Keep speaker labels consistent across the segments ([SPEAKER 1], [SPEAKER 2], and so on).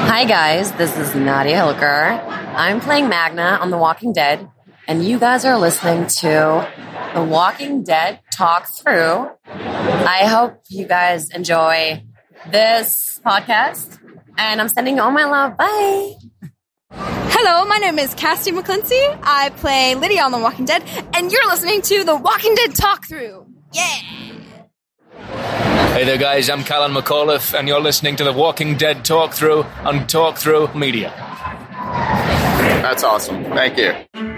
[SPEAKER 1] Hi guys, this is Nadia Hilker. I'm playing Magna on The Walking Dead, and you guys are listening to The Walking Dead Talk Through. I hope you guys enjoy this podcast, and I'm sending you all my love. Bye!
[SPEAKER 2] Hello, my name is Cassie McClincy. I play Lydia on The Walking Dead, and you're listening to The Walking Dead Talk Through. Yeah!
[SPEAKER 3] Hey there guys, I'm Callan McAuliffe and you're listening to The Walking Dead Talk Through on Talk Through Media.
[SPEAKER 4] That's awesome. Thank you.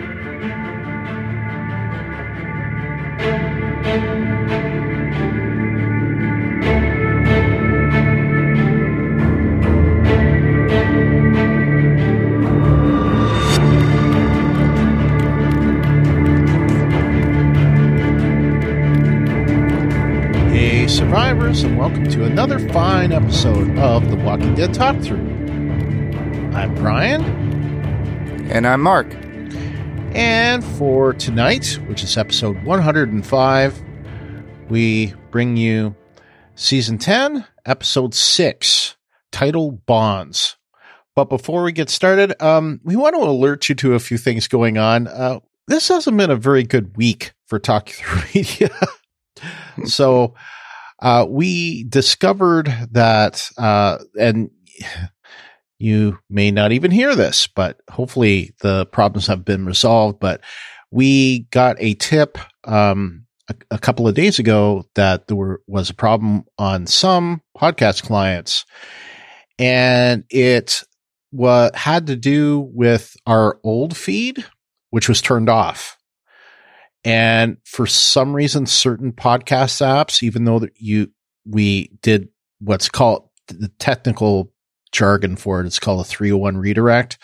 [SPEAKER 5] Survivors, and welcome to another fine episode of The Walking Dead Talk Through. I'm Brian.
[SPEAKER 4] And I'm Mark.
[SPEAKER 5] And for tonight, which is episode 105, we bring you Season 10, Episode 6, titled Bonds. But before we get started, we want to alert you to a few things going on. This hasn't been a very good week for Talking Through Media. So... we discovered that, and you may not even hear this, but hopefully the problems have been resolved. But we got a tip a couple of days ago that there was a problem on some podcast clients, and it had to do with our old feed, which was turned off. And for some reason, certain podcast apps, even though we did what's called the technical jargon for it, it's called a 301 redirect.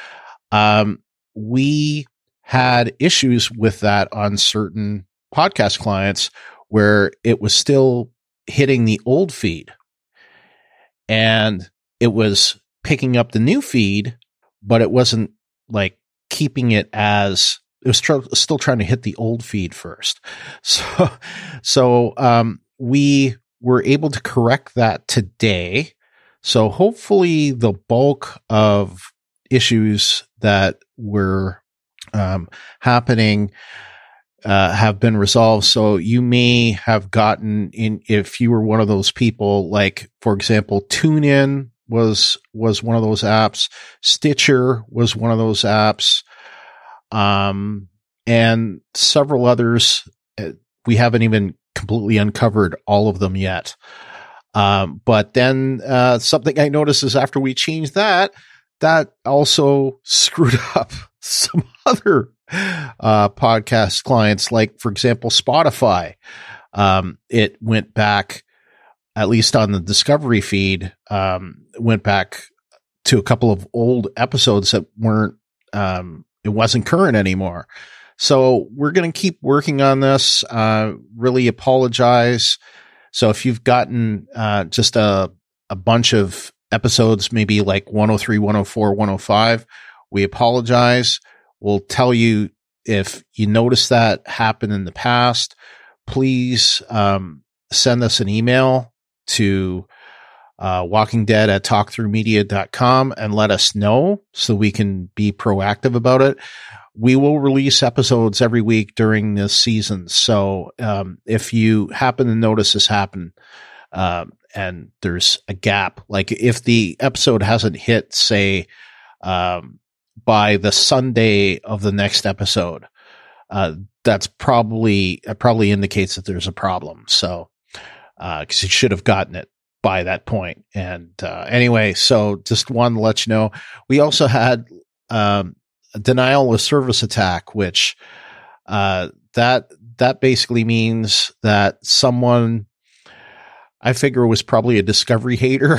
[SPEAKER 5] We had issues with that on certain podcast clients where it was still hitting the old feed and it was picking up the new feed, but it wasn't like keeping it as... It was still trying to hit the old feed first. So we were able to correct that today. So hopefully the bulk of issues that were happening have been resolved. So you may have gotten in, if you were one of those people, like, for example, TuneIn was one of those apps. Stitcher was one of those apps. And several others, we haven't even completely uncovered all of them yet. But then, something I noticed is after we changed that also screwed up some other, podcast clients, like, for example, Spotify. It went back, at least on the Discovery feed, went back to a couple of old episodes that weren't, it wasn't current anymore. So we're going to keep working on this. Really apologize. So if you've gotten just a bunch of episodes, maybe like 103, 104, 105, we apologize. We'll tell you if you notice that happen in the past, please send us an email to walkingdead@talkthroughmedia.com and let us know so we can be proactive about it. We will release episodes every week during this season. So, if you happen to notice this happen, and there's a gap, like if the episode hasn't hit, say, by the Sunday of the next episode, that's probably indicates that there's a problem. So, cause you should have gotten it by that point. And, anyway, so just wanted to let you know, we also had, a denial of service attack, which, that basically means that someone, I figure, was probably a Discovery hater.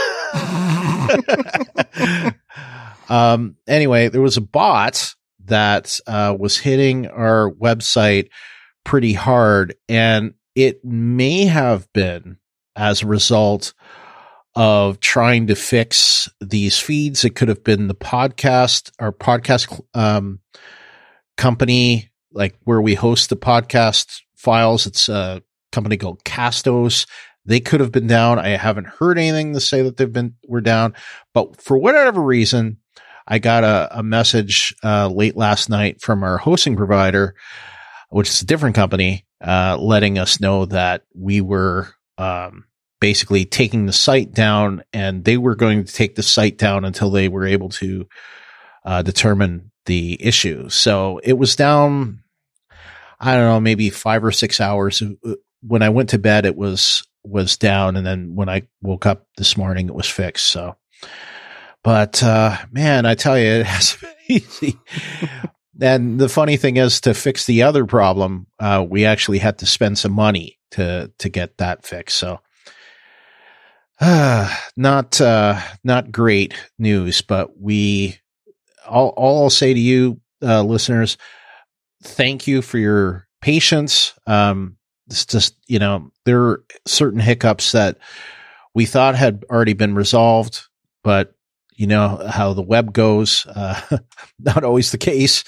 [SPEAKER 5] Anyway, there was a bot that, was hitting our website pretty hard, and it may have been as a result of trying to fix these feeds. It could have been the podcast, our podcast company, like where we host the podcast files. It's a company called Castos. They could have been down. I haven't heard anything to say that we're down, but for whatever reason, I got a message late last night from our hosting provider, which is a different company, letting us know that we were basically taking the site down, and they were going to take the site down until they were able to determine the issue. So it was down, I don't know, maybe 5 or 6 hours. When I went to bed, it was down, and then when I woke up this morning, it was fixed. So. But, man, I tell you, it hasn't been easy. And the funny thing is, to fix the other problem, we actually had to spend some money to get that fixed. So, not great news, but all I'll say to you, listeners, thank you for your patience. It's just, there are certain hiccups that we thought had already been resolved, but you know how the web goes, not always the case.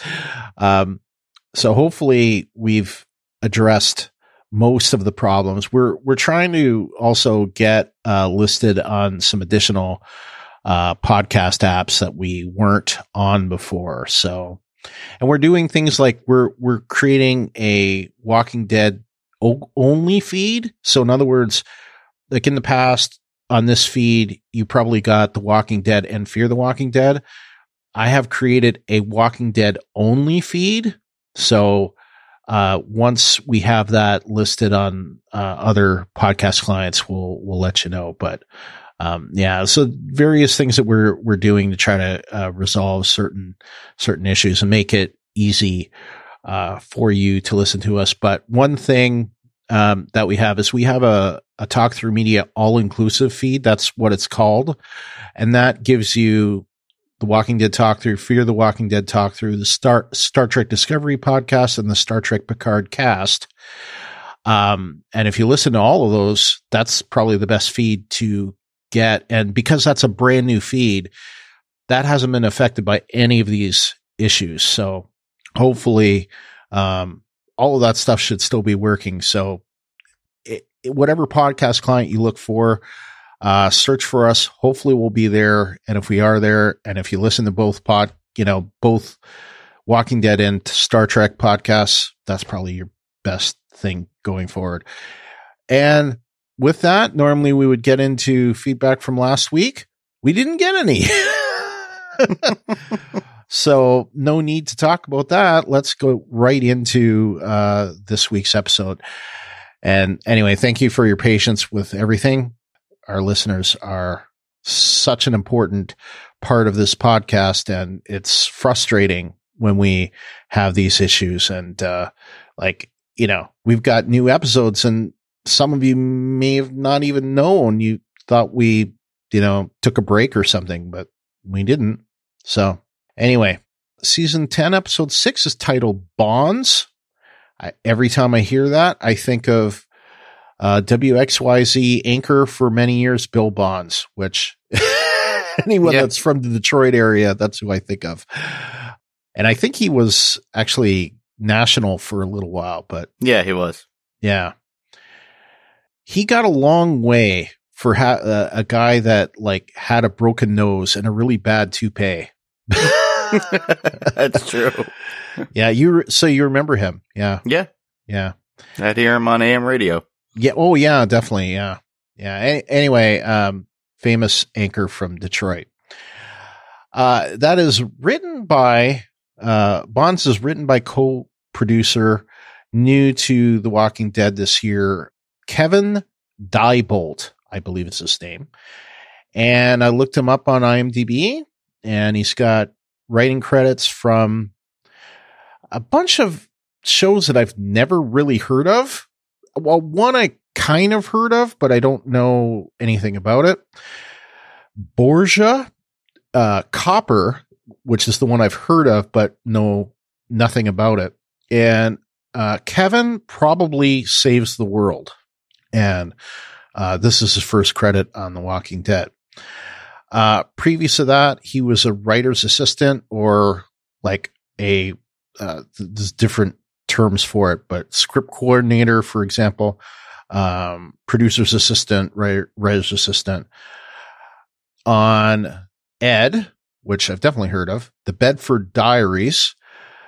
[SPEAKER 5] So hopefully we've addressed most of the problems. We're trying to also get listed on some additional podcast apps that we weren't on before. So, and we're doing things like we're creating a Walking Dead only feed. So in other words, like in the past, on this feed, you probably got The Walking Dead and Fear the Walking Dead. I have created a Walking Dead only feed. So once we have that listed on other podcast clients, we'll let you know. But so various things that we're doing to try to resolve certain issues and make it easy for you to listen to us. But one thing that we have is we have a Talk Through Media all-inclusive feed. That's what it's called. And that gives you the Walking Dead Talk Through, Fear the Walking Dead Talk Through, the Star Trek Discovery podcast, and the Star Trek Picard cast. And if you listen to all of those, that's probably the best feed to get. And because that's a brand new feed, that hasn't been affected by any of these issues. So hopefully, all of that stuff should still be working. So whatever podcast client you look for, search for us. Hopefully we'll be there. And if we are there, and if you listen to both both Walking Dead and Star Trek podcasts, that's probably your best thing going forward. And with that, normally we would get into feedback from last week. We didn't get any. So no need to talk about that. Let's go right into this week's episode. And anyway, thank you for your patience with everything. Our listeners are such an important part of this podcast, and it's frustrating when we have these issues. And we've got new episodes, and some of you may have not even known. You thought we, took a break or something, but we didn't. So anyway, season 10, episode 6 is titled Bonds. Every time I hear that, I think of WXYZ anchor for many years, Bill Bonds, which anyone that's from the Detroit area, that's who I think of. And I think he was actually national for a little while, but
[SPEAKER 4] yeah, he was.
[SPEAKER 5] Yeah. He got a long way for a guy that had a broken nose and a really bad toupee.
[SPEAKER 4] That's true.
[SPEAKER 5] Yeah, you remember him? Yeah.
[SPEAKER 4] I'd hear him on AM radio.
[SPEAKER 5] Yeah. Oh, yeah, definitely. Yeah. Anyway, famous anchor from Detroit. That is written by Bonds is written by co-producer new to The Walking Dead this year, Kevin Diebolt, I believe it's his name. And I looked him up on IMDb, and he's got writing credits from a bunch of shows that I've never really heard of. Well, one I kind of heard of, but I don't know anything about it. Borgia, Copper, which is the one I've heard of, but know nothing about it. And Kevin Probably Saves the World. And this is his first credit on The Walking Dead. Previous to that, he was a writer's assistant, or there's different terms for it, but script coordinator, for example, producer's assistant, writer's assistant. On Ed, which I've definitely heard of, The Bedford Diaries,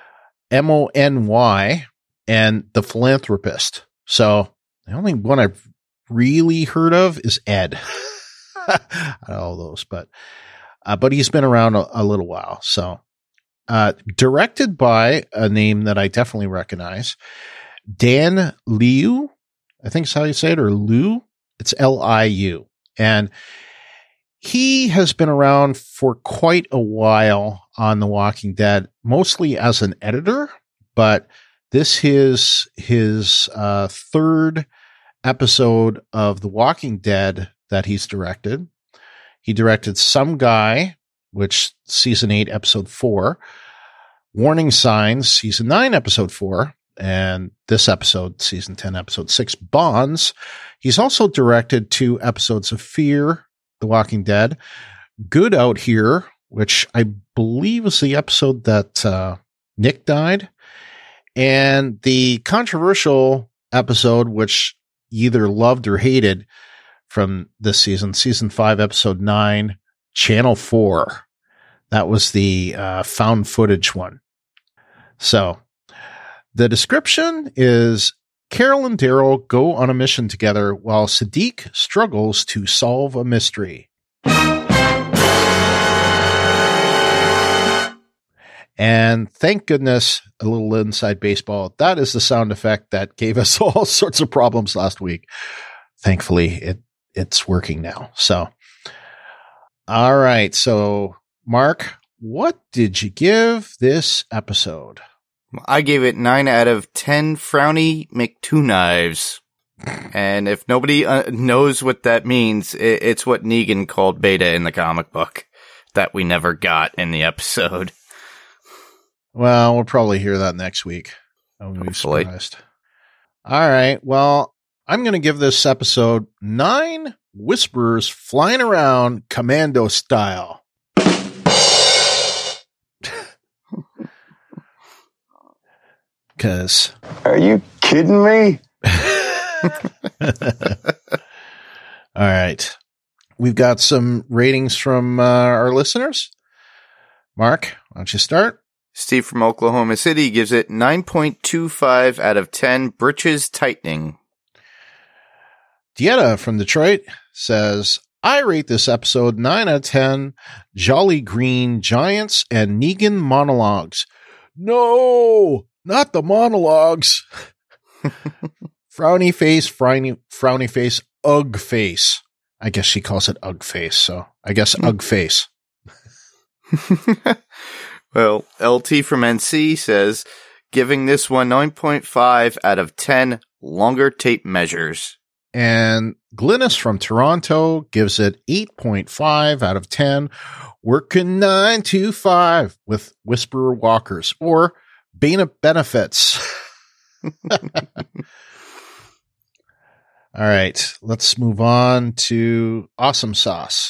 [SPEAKER 5] MONY, and The Philanthropist. So the only one I've really heard of is Ed. All those, but he's been around a little while. So, directed by a name that I definitely recognize, Dan Liu, I think is how you say it, or Liu. It's Liu. And he has been around for quite a while on The Walking Dead, mostly as an editor, but this is his third episode of The Walking Dead that he's directed. He directed Some Guy, which season 8, episode 4, Warning Signs, season 9, episode 4, and this episode, season 10, episode 6, Bonds. He's also directed 2 episodes of Fear, The Walking Dead, Good Out Here, which I believe was the episode that Nick died, and the controversial episode, which you either loved or hated, from this season 5, episode 9, Channel 4. That was the found footage one. So the description is Carol and Daryl go on a mission together while Sadiq struggles to solve a mystery. And thank goodness, a little inside baseball, that is the sound effect that gave us all sorts of problems last week. Thankfully, it's working now. So, all right. So, Mark, what did you give this episode?
[SPEAKER 4] I gave it 9 out of 10 Frowny McTwo-Knives. And if nobody knows what that means, it's what Negan called Beta in the comic book that we never got in the episode.
[SPEAKER 5] Well, we'll probably hear that next week. I'm going to be surprised. All right. Well, I'm going to give this episode 9 whisperers flying around commando style. Because.
[SPEAKER 6] Are you kidding me?
[SPEAKER 5] All right. We've got some ratings from our listeners. Mark, why don't you start?
[SPEAKER 4] Steve from Oklahoma City gives it 9.25 out of 10 britches tightening.
[SPEAKER 5] Dieta from Detroit says, I rate this episode 9 out of 10 Jolly Green Giants and Negan monologues. No, not the monologues. Frowny face, ugh face. I guess she calls it ugh face, so I guess ugh face.
[SPEAKER 4] Well, LT from NC says, giving this one 9.5 out of 10 longer tape measures.
[SPEAKER 5] And Glynis from Toronto gives it 8.5 out of 10 working 9 to 5 with Whisperer Walkers or Bana benefits. All right, let's move on to Awesome Sauce.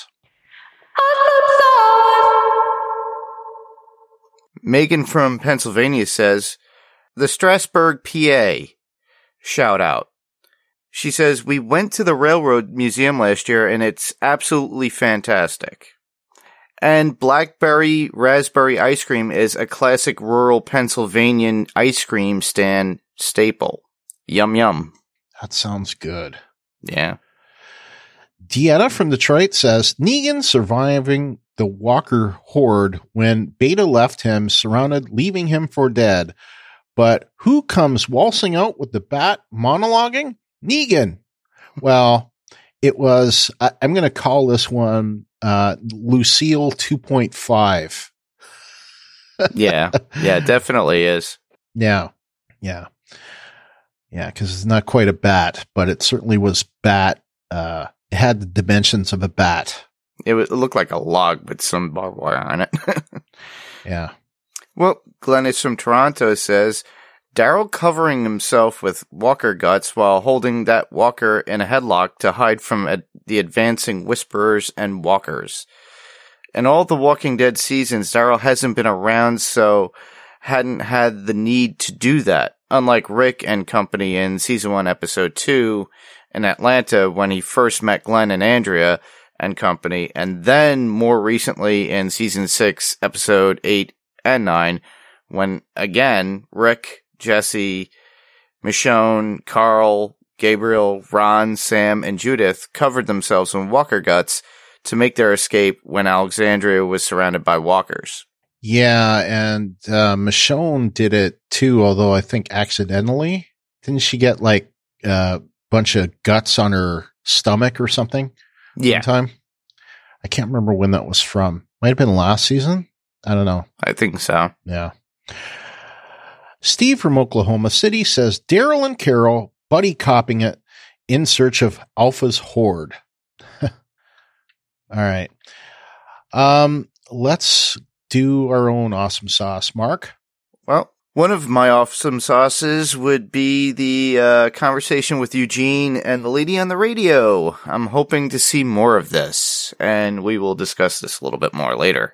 [SPEAKER 4] Megan from Pennsylvania says, the Strasburg, PA, shout out. She says, we went to the Railroad Museum last year and it's absolutely fantastic. And blackberry raspberry ice cream is a classic rural Pennsylvanian ice cream stand staple. Yum, yum.
[SPEAKER 5] That sounds good.
[SPEAKER 4] Yeah.
[SPEAKER 5] Deanna from Detroit says, Negan surviving the Walker horde when Beta left him surrounded, leaving him for dead. But who comes waltzing out with the bat monologuing? Negan. Well, it was, I'm going to call this one Lucille 2.5.
[SPEAKER 4] Yeah, it definitely is.
[SPEAKER 5] Yeah, because it's not quite a bat, but it certainly was bat. It had the dimensions of a bat.
[SPEAKER 4] It looked like a log with some barbed wire on it.
[SPEAKER 5] Yeah.
[SPEAKER 4] Well, Glennis from Toronto says, Daryl covering himself with walker guts while holding that walker in a headlock to hide from the advancing whisperers and walkers. In all the Walking Dead seasons, Daryl hasn't been around, so hadn't had the need to do that. Unlike Rick and company in season 1, episode 2, in Atlanta when he first met Glenn and Andrea and company, and then more recently in season 6, episode 8 and 9, when again, Rick, Jesse, Michonne, Carl, Gabriel, Ron, Sam, and Judith covered themselves in walker guts to make their escape when Alexandria was surrounded by walkers.
[SPEAKER 5] Yeah, and Michonne did it too, although I think accidentally. Didn't she get like a bunch of guts on her stomach or something?
[SPEAKER 4] Yeah.
[SPEAKER 5] One time? I can't remember when that was from. Might have been last season? I don't know.
[SPEAKER 4] I think so.
[SPEAKER 5] Yeah. Steve from Oklahoma City says Daryl and Carol buddy copping it in search of Alpha's horde. All right. Let's do our own awesome sauce, Mark.
[SPEAKER 4] Well, one of my awesome sauces would be the conversation with Eugene and the lady on the radio. I'm hoping to see more of this, and we will discuss this a little bit more later.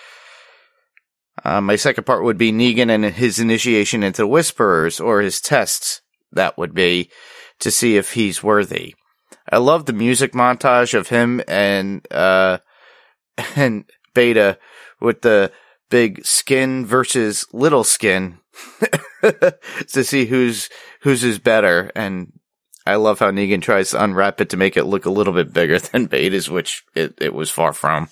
[SPEAKER 4] My second part would be Negan and his initiation into the Whisperers, or his tests, that would be, to see if he's worthy. I love the music montage of him and Beta with the big Skin versus Little Skin to see who's is better. And I love how Negan tries to unwrap it to make it look a little bit bigger than Beta's, which it was far from.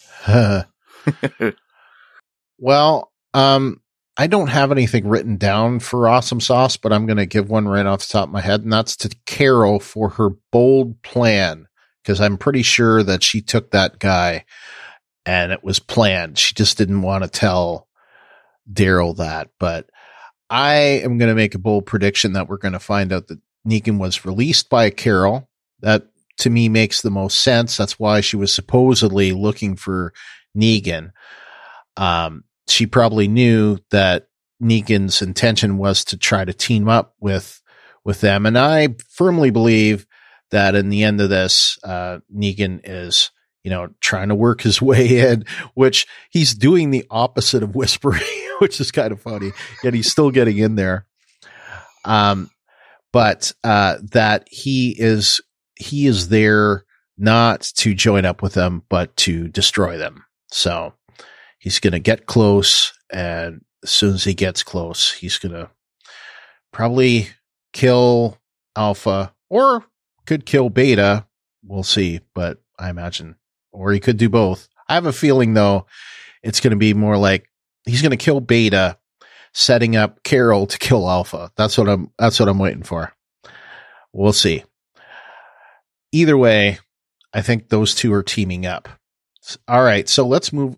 [SPEAKER 5] Well, I don't have anything written down for awesome sauce, but I'm going to give one right off the top of my head, and that's to Carol for her bold plan, because I'm pretty sure that she took that guy and it was planned. She just didn't want to tell Daryl that. But I am going to make a bold prediction that we're going to find out that Negan was released by Carol. That to me makes the most sense. That's why she was supposedly looking for Negan. She probably knew that Negan's intention was to try to team up with them. And I firmly believe that in the end of this, Negan is, trying to work his way in, which he's doing the opposite of whispering, which is kind of funny, yet he's still getting in there. But that he is there not to join up with them, but to destroy them. So he's going to get close, and as soon as he gets close, he's going to probably kill Alpha, or could kill Beta. We'll see, but I imagine, or he could do both. I have a feeling, though, it's going to be more like he's going to kill Beta, setting up Carol to kill Alpha. That's what I'm waiting for. We'll see. Either way, I think those two are teaming up. All right, so let's move.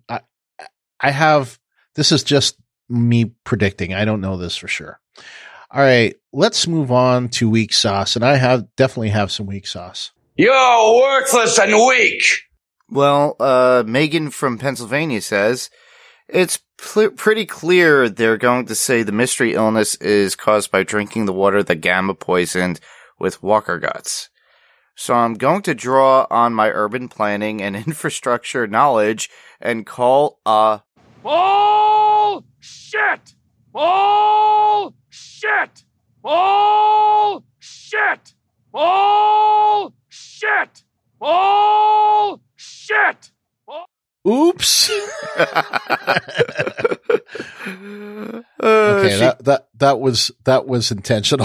[SPEAKER 5] This is just me predicting. I don't know this for sure. All right, let's move on to weak sauce. And I definitely have some weak sauce.
[SPEAKER 6] You're worthless and weak.
[SPEAKER 4] Well, Megan from Pennsylvania says, it's pretty clear they're going to say the mystery illness is caused by drinking the water that Gamma poisoned with walker guts. So I'm going to draw on my urban planning and infrastructure knowledge and call a
[SPEAKER 3] bullshit! Bullshit! Bullshit! Bullshit! Bullshit!
[SPEAKER 5] Oops. Okay, that was intentional.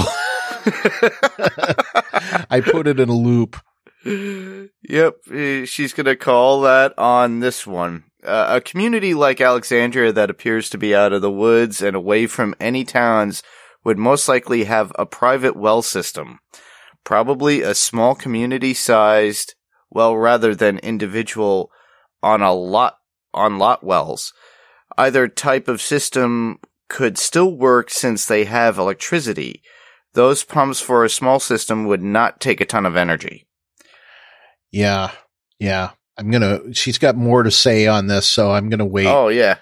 [SPEAKER 5] I put it in a loop.
[SPEAKER 4] Yep, she's gonna call that on this one. A community like Alexandria that appears to be out of the woods and away from any towns would most likely have a private well system. Probably a small community-sized well rather than individual on lot wells. Either type of system could still work since they have electricity. Those pumps for a small system would not take a ton of energy.
[SPEAKER 5] Yeah. She's got more to say on this, so I'm going to wait.
[SPEAKER 4] Oh, yeah.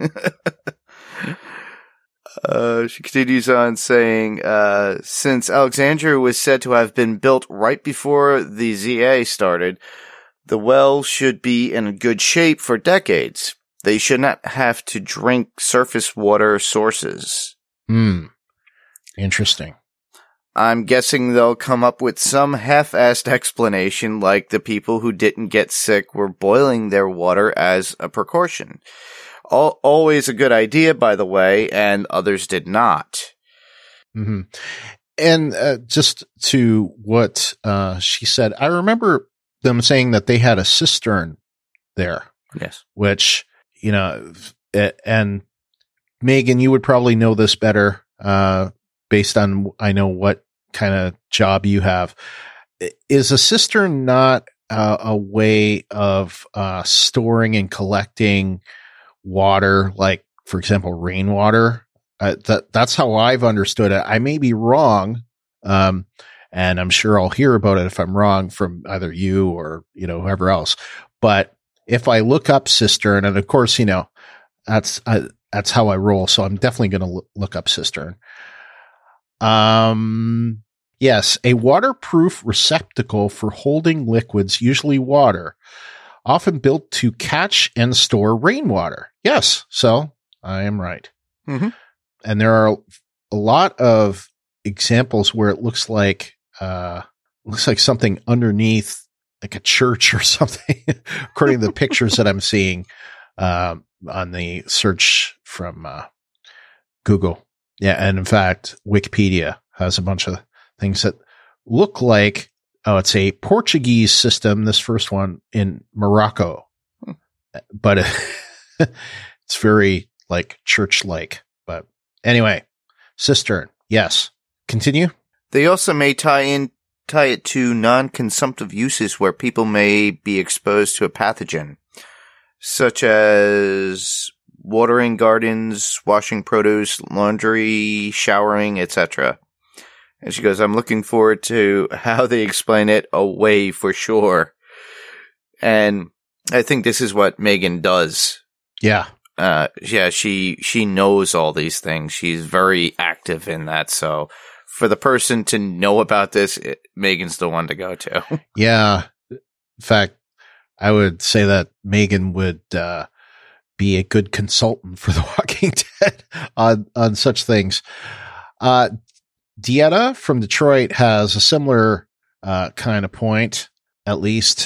[SPEAKER 4] She continues on saying, since Alexandria was said to have been built right before the ZA started, the well should be in good shape for decades. They should not have to drink surface water sources.
[SPEAKER 5] Interesting.
[SPEAKER 4] I'm guessing they'll come up with some half-assed explanation like the people who didn't get sick were boiling their water as a precaution. Always a good idea, by the way, and others did not.
[SPEAKER 5] Mm-hmm. And just to what she said, I remember them saying that they had a cistern there.
[SPEAKER 4] Yes.
[SPEAKER 5] Which, and Megan, you would probably know this better based on, I know what kind of job you have. Is a cistern not a way of storing and collecting water, like, for example, rainwater? That's how I've understood it. I may be wrong, and I'm sure I'll hear about it if I'm wrong from either you or, whoever else. But if I look up cistern, and of course, that's how I roll. So I'm definitely going to look up cistern. Yes, a waterproof receptacle for holding liquids, usually water, often built to catch and store rainwater. Yes, so I am right.
[SPEAKER 4] Mm-hmm.
[SPEAKER 5] And there are a lot of examples where it looks like something underneath, like a church or something, according to the pictures that I'm seeing on the search from Google. Yeah, and in fact, Wikipedia has a bunch of things that look like, it's a Portuguese system, this first one in Morocco. But it's very like church-like. But anyway, cistern, yes. Continue.
[SPEAKER 4] They also may tie it to non-consumptive uses where people may be exposed to a pathogen, such as watering gardens, washing produce, laundry, showering, etc. And she goes, I'm looking forward to how they explain it away for sure. And I think this is what Megan does.
[SPEAKER 5] Yeah.
[SPEAKER 4] She knows all these things. She's very active in that. So for the person to know about this, Megan's the one to go to.
[SPEAKER 5] Yeah. In fact, I would say that Megan would be a good consultant for The Walking Dead on such things. Dieta from Detroit has a similar kind of point, at least.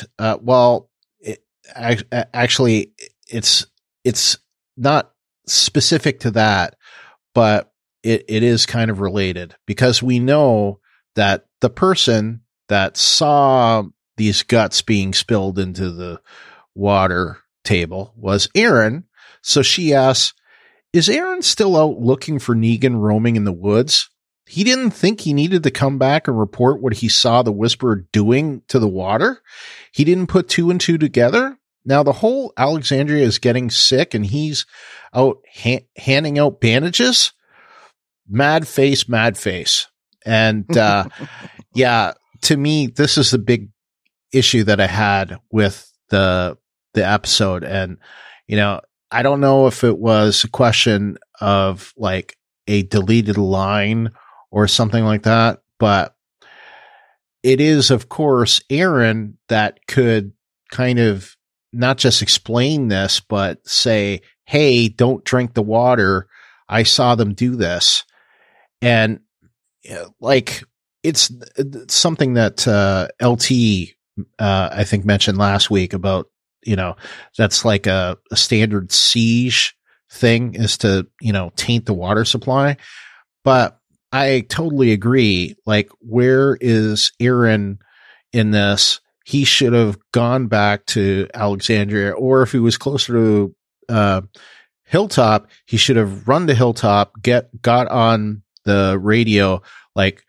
[SPEAKER 5] Actually, it's not specific to that, but it is kind of related, because we know that the person that saw these guts being spilled into the water table was Aaron. So she asks, is Aaron still out looking for Negan roaming in the woods? He didn't think he needed to come back and report what he saw the Whisperer doing to the water. He didn't put two and two together. Now the whole Alexandria is getting sick and he's out handing out bandages. Mad face. And, yeah, to me, this is the big issue that I had with the episode. And, I don't know if it was a question of like a deleted line or something like that, but it is, of course, Aaron that could kind of not just explain this, but say, hey, don't drink the water. I saw them do this. And like, it's something that LT, I think, mentioned last week about, that's like a standard siege thing, is to, taint the water supply. But I totally agree. Like, where is Aaron in this? He should have gone back to Alexandria, or if he was closer to Hilltop, he should have run to Hilltop, got on the radio, like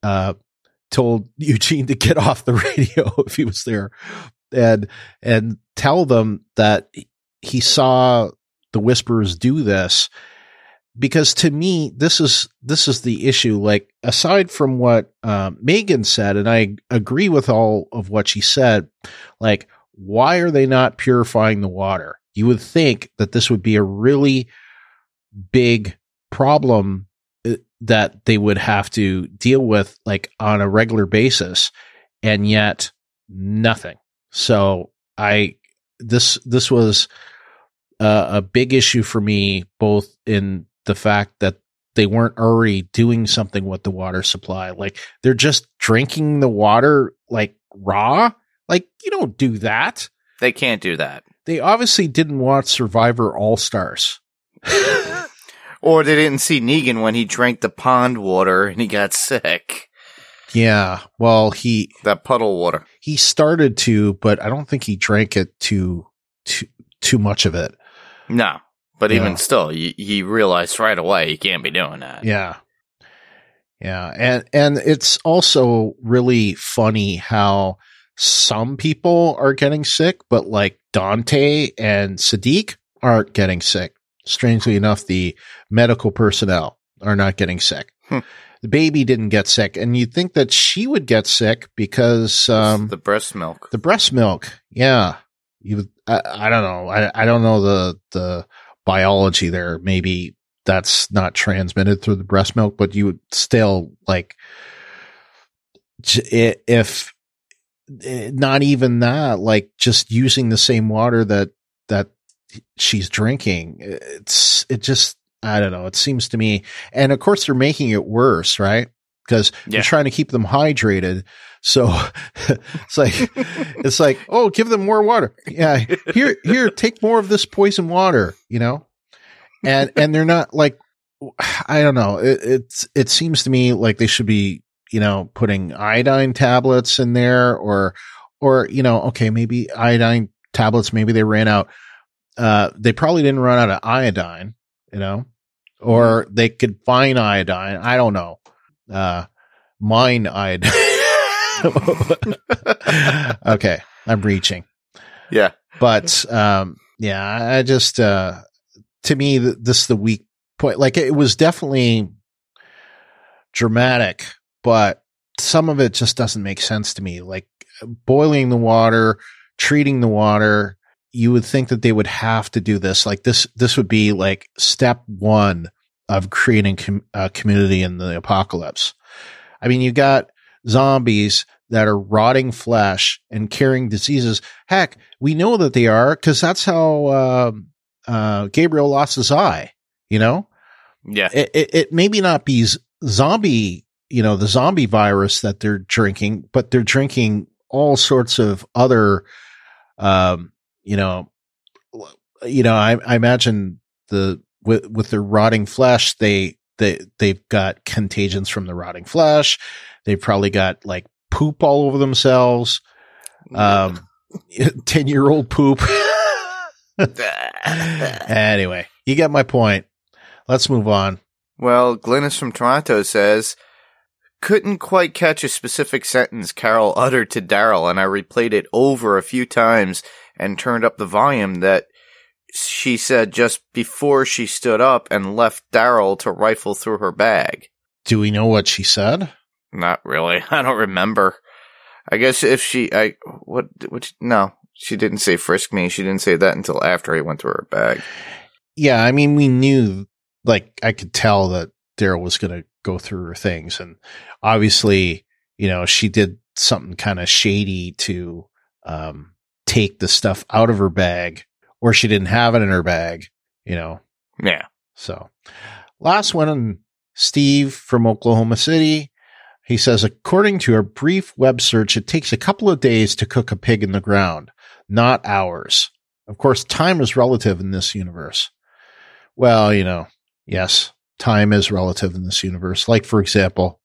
[SPEAKER 5] told Eugene to get off the radio if he was there, and tell them that he saw the Whisperers do this. Because to me, this is the issue. Like, aside from what Megan said, and I agree with all of what she said, like, why are they not purifying the water? You would think that this would be a really big problem that they would have to deal with, like, on a regular basis, and yet nothing. So this was a big issue for me, both in the fact that they weren't already doing something with the water supply. Like they're just drinking the water like raw. Like you don't do that.
[SPEAKER 4] They can't do that.
[SPEAKER 5] They obviously didn't watch Survivor All-Stars.
[SPEAKER 4] Or they didn't see Negan when he drank the pond water and he got sick.
[SPEAKER 5] Yeah. Well,
[SPEAKER 4] that puddle water.
[SPEAKER 5] He started to, but I don't think he drank it too much of it.
[SPEAKER 4] No. But even still, he realized right away he can't be doing that.
[SPEAKER 5] Yeah. Yeah. And it's also really funny how some people are getting sick, but like Dante and Sadiq aren't getting sick. Strangely enough, the medical personnel are not getting sick. The baby didn't get sick. And you'd think that she would get sick because
[SPEAKER 4] the breast milk.
[SPEAKER 5] The breast milk. Yeah. I don't know. I don't know the biology there. Maybe that's not transmitted through the breast milk, but you would still like, if not even that, like just using the same water that she's drinking, it just, I don't know. It seems to me, and of course they're making it worse, right? Because they're trying to keep them hydrated. So it's like, oh, give them more water. Yeah. Here, take more of this poison water, you know? And they're not like, I don't know. It seems to me like they should be, you know, putting iodine tablets in there or, you know, okay, maybe iodine tablets, maybe they ran out. They probably didn't run out of iodine, you know, or they could find iodine. I don't know. Mine iodine. Okay. I'm reaching.
[SPEAKER 4] Yeah.
[SPEAKER 5] But, I just, to me, this is the weak point. Like it was definitely dramatic, but some of it just doesn't make sense to me. Like boiling the water, treating the water. You would think that they would have to do this. Like this would be like step one of creating a community in the apocalypse. I mean, you got zombies that are rotting flesh and carrying diseases. Heck, we know that they are because that's how Gabriel lost his eye, you know?
[SPEAKER 4] Yeah.
[SPEAKER 5] It maybe not be zombie, you know, the zombie virus that they're drinking, but they're drinking all sorts of other, I imagine with their rotting flesh, they've got contagions from the rotting flesh. They've probably got like poop all over themselves. 10-year-old poop. Anyway, you get my point. Let's move on.
[SPEAKER 4] Well, Glynis from Toronto says, couldn't quite catch a specific sentence Carol uttered to Daryl, and I replayed it over a few times and turned up the volume that she said just before she stood up and left Daryl to rifle through her bag.
[SPEAKER 5] Do we know what she said?
[SPEAKER 4] Not really. I don't remember. I guess if no, she didn't say frisk me. She didn't say that until after he went through her bag.
[SPEAKER 5] Yeah, I mean, we knew, like, I could tell that Daryl was going to go through her things. And obviously, you know, she did something kind of shady to take the stuff out of her bag, or she didn't have it in her bag, you know.
[SPEAKER 4] Yeah.
[SPEAKER 5] So, last one, Steve from Oklahoma City. He says, according to a brief web search, it takes a couple of days to cook a pig in the ground, not hours. Of course, time is relative in this universe. Well, you know, yes, time is relative in this universe. Like, for example,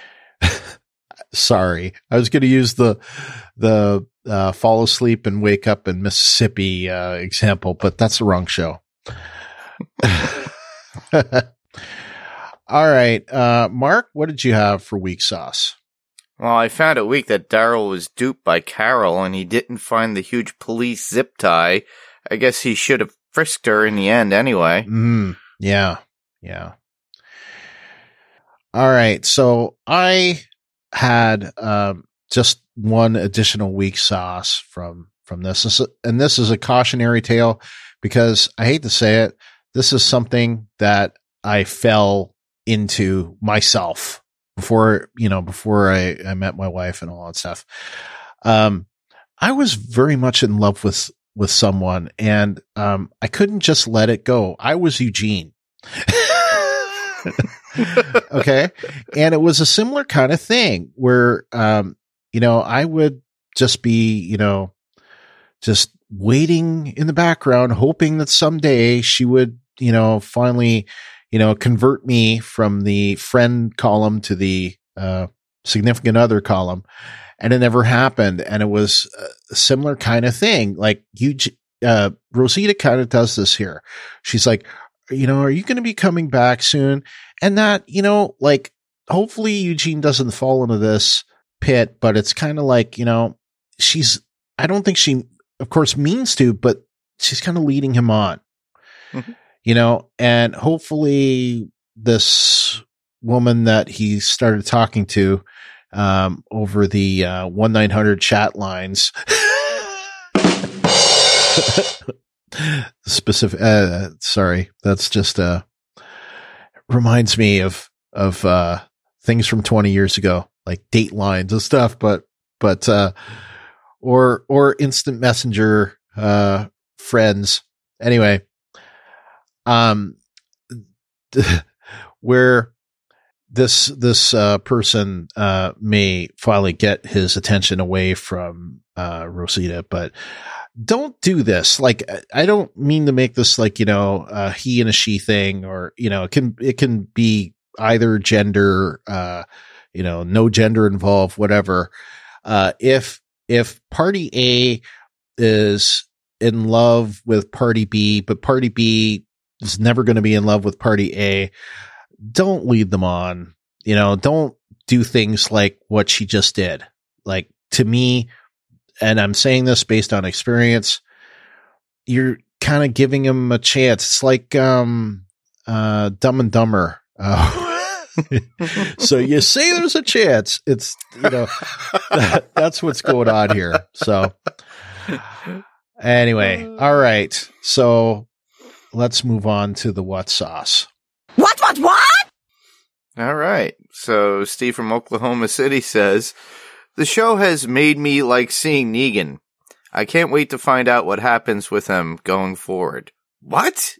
[SPEAKER 5] sorry, I was going to use the fall asleep and wake up in Mississippi example, but that's the wrong show. All right. Mark, what did you have for weak sauce?
[SPEAKER 4] Well, I found it weak that Daryl was duped by Carol and he didn't find the huge police zip tie. I guess he should have frisked her in the end anyway.
[SPEAKER 5] Yeah. All right. So I had just one additional weak sauce from this. And this is a cautionary tale because I hate to say it. This is something that I fell into myself before I met my wife and all that stuff. I was very much in love with someone and I couldn't just let it go. I was Eugene. Okay. And it was a similar kind of thing where, I would just be, just waiting in the background, hoping that someday she would, finally, convert me from the friend column to the significant other column. And it never happened. And it was a similar kind of thing. Like Rosita kind of does this here. She's like, are you going to be coming back soon? And that, hopefully Eugene doesn't fall into this pit, but it's kind of like, I don't think she, of course, means to, but she's kind of leading him on, and hopefully this woman that he started talking to, over the 1-900 chat lines, specific, sorry, that's just, reminds me of things from 20 years ago, like date lines and stuff, but, or instant messenger, friends. Anyway, where this person, may finally get his attention away from, Rosita, but don't do this. Like, I don't mean to make this like, he and a she thing, or, it can be either gender, no gender involved, whatever. If party A is in love with party B, but party B is never going to be in love with party A, don't lead them on, don't do things like what she just did. Like, to me, and I'm saying this based on experience, you're kind of giving him a chance. It's like, Dumb and Dumber. So you say there's a chance. It's, that's what's going on here. So anyway, all right. So let's move on to the what sauce.
[SPEAKER 2] What?
[SPEAKER 4] All right. So Steve from Oklahoma City says, the show has made me like seeing Negan. I can't wait to find out what happens with him going forward. What?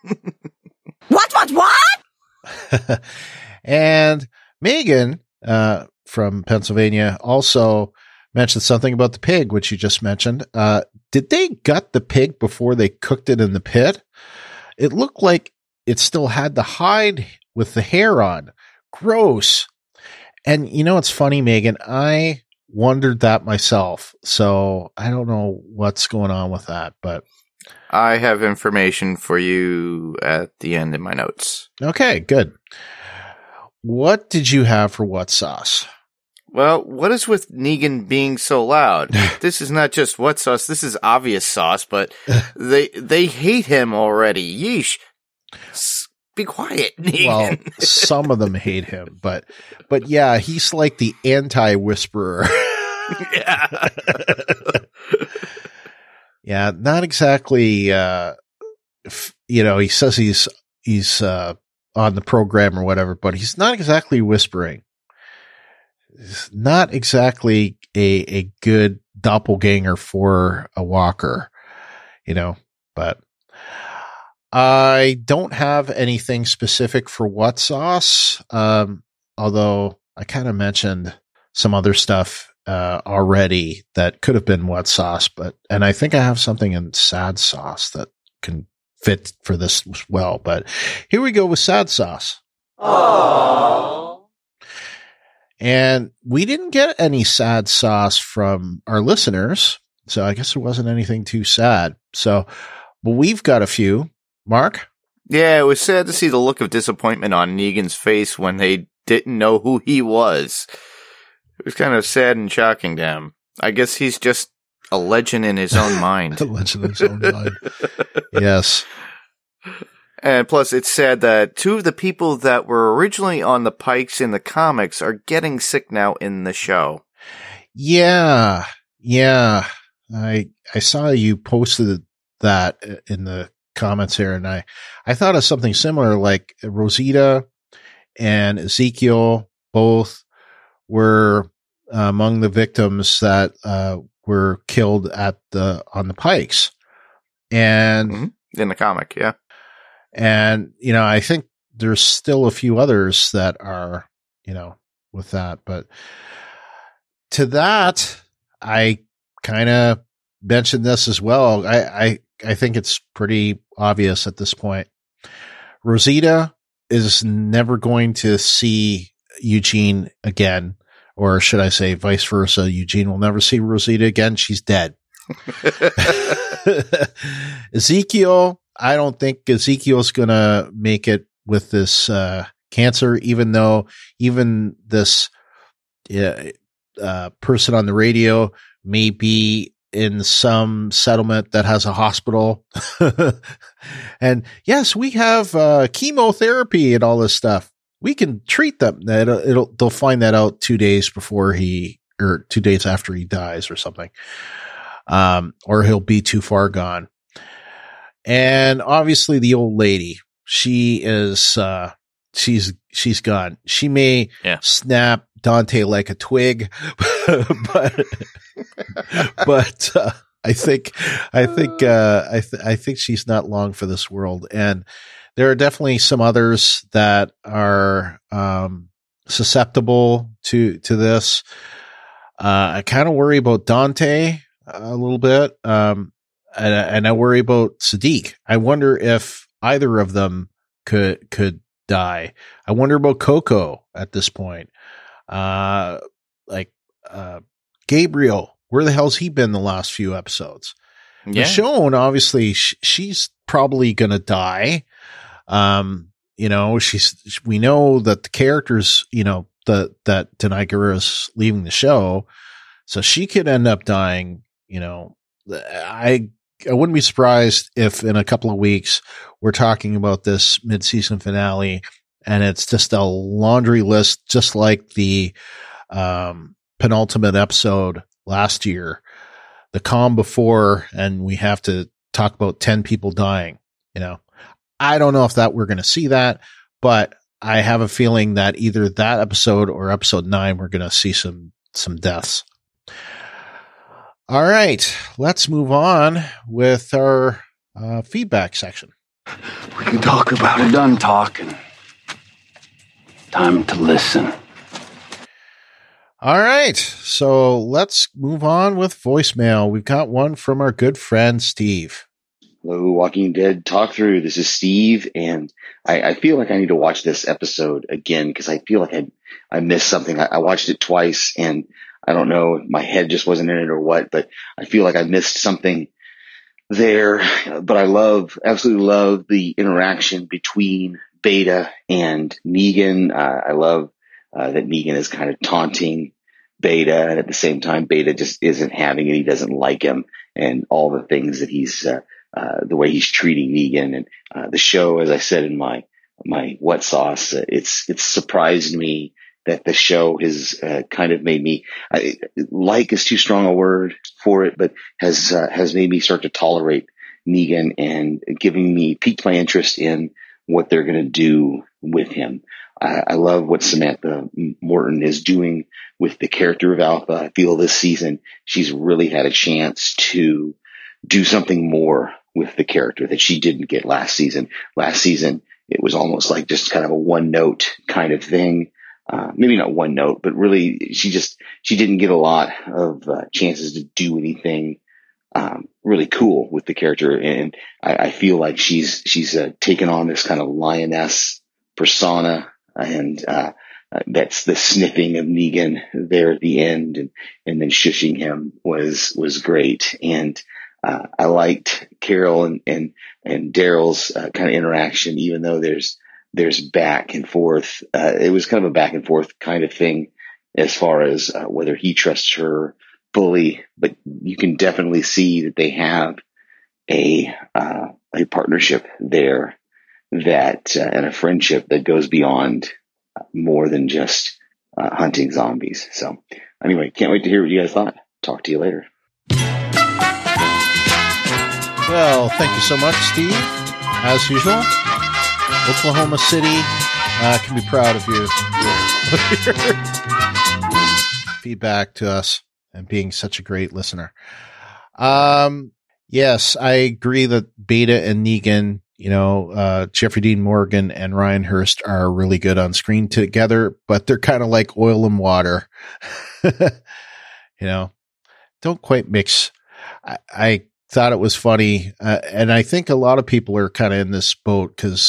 [SPEAKER 2] What?
[SPEAKER 5] And Megan, from Pennsylvania also mentioned something about the pig, which you just mentioned. Did they gut the pig before they cooked it in the pit? It looked like it still had the hide with the hair on. Gross. And it's funny, Megan, I wondered that myself. So I don't know what's going on with that, but
[SPEAKER 4] I have information for you at the end in my notes.
[SPEAKER 5] Okay, good. What did you have for what sauce?
[SPEAKER 4] Well, what is with Negan being so loud? This is not just what sauce, this is obvious sauce, but they hate him already. Yeesh. Be quiet, Negan.
[SPEAKER 5] Well, some of them hate him, but yeah, he's like the anti-whisperer.
[SPEAKER 4] Yeah.
[SPEAKER 5] Yeah, not exactly, he says he's on the program or whatever, but he's not exactly whispering. He's not exactly a good doppelganger for a walker, but I don't have anything specific for what sauce. Although I kind of mentioned some other stuff, already that could have been what sauce, and I think I have something in sad sauce that can fit for this as well, but here we go with sad sauce.
[SPEAKER 1] Aww.
[SPEAKER 5] And we didn't get any sad sauce from our listeners, so I guess there wasn't anything too sad. So, but we've got a few. Mark?
[SPEAKER 4] Yeah, it was sad to see the look of disappointment on Negan's face when they didn't know who he was. It was kind of sad and shocking to him. I guess he's just a legend in his own mind.
[SPEAKER 5] A legend in his own mind. Yes.
[SPEAKER 4] And plus, it's sad that two of the people that were originally on the Pikes in the comics are getting sick now in the show.
[SPEAKER 5] Yeah. I saw you posted that in the comments here, and I thought of something similar, like Rosita and Ezekiel both were among the victims that were killed on the Pikes. And
[SPEAKER 4] in the comic, yeah.
[SPEAKER 5] And, I think there's still a few others that are, with that. But to that, I kind of mentioned this as well. I think it's pretty obvious at this point. Rosita is never going to see Eugene again, or should I say vice versa? Eugene will never see Rosita again. She's dead. Ezekiel, I don't think Ezekiel's going to make it with this cancer, even though even this person on the radio may be in some settlement that has a hospital. And yes, we have chemotherapy and all this stuff. We can treat them. They'll find that out 2 days before 2 days after he dies or something. Or he'll be too far gone. And obviously the old lady, she is, she's gone. She may snap Dante like a twig, but I think she's not long for this world. And there are definitely some others that are, susceptible to this. I kind of worry about Dante a little bit. And I worry about Sadiq. I wonder if either of them could die. I wonder about Coco at this point. Gabriel, where the hell's he been the last few episodes? Yeah. Michonne, obviously, she's probably gonna die. We know that the characters, that Danai Gurira is leaving the show, so she could end up dying. I wouldn't be surprised if in a couple of weeks we're talking about this mid-season finale and it's just a laundry list, just like the penultimate episode last year, the calm before, and we have to talk about 10 people dying. I don't know if we're going to see that, but I have a feeling that either that episode or episode 9, we're going to see some deaths. All right, let's move on with our feedback section.
[SPEAKER 6] We can talk about it. Done talking. Time to listen.
[SPEAKER 5] All right, so let's move on with voicemail. We've got one from our good friend, Steve.
[SPEAKER 7] Hello, Walking Dead Talk Through. This is Steve, and I feel like I need to watch this episode again because I feel like I missed something. I watched it twice, and I don't know if my head just wasn't in it or what, but I feel like I missed something there. But I absolutely love the interaction between Beta and Negan. I love that Negan is kind of taunting Beta, and at the same time, Beta just isn't having it. He doesn't like him, and all the things that he's the way he's treating Negan. And the show, as I said in my wet sauce, it's surprised me that the show has kind of made me like is too strong a word for it, but has made me start to tolerate Negan and piqued my interest in what they're going to do with him. I love what Samantha Morton is doing with the character of Alpha. I feel this season she's really had a chance to do something more with the character that she didn't get last season. Last season, it was almost like just kind of a one note kind of thing. Maybe not one note, but really she didn't get a lot of chances to do anything really cool with the character. And I feel like she's taken on this kind of lioness persona, and that's the sniffing of Negan there at the end, and then shushing him was great. And I liked Carol and Daryl's kind of interaction, even though there's back and forth. It was kind of a back and forth kind of thing as far as whether he trusts her fully, but you can definitely see that they have a partnership there that and a friendship that goes beyond more than just hunting zombies. So anyway, can't wait to hear what you guys thought. Talk to you later.
[SPEAKER 5] Well, thank you so much, Steve. As usual, Oklahoma City can be proud of your feedback to us and being such a great listener. Yes, I agree that Beta and Negan, Jeffrey Dean Morgan and Ryan Hurst are really good on screen together, but they're kind of like oil and water. Don't quite mix. I thought it was funny. And I think a lot of people are kind of in this boat because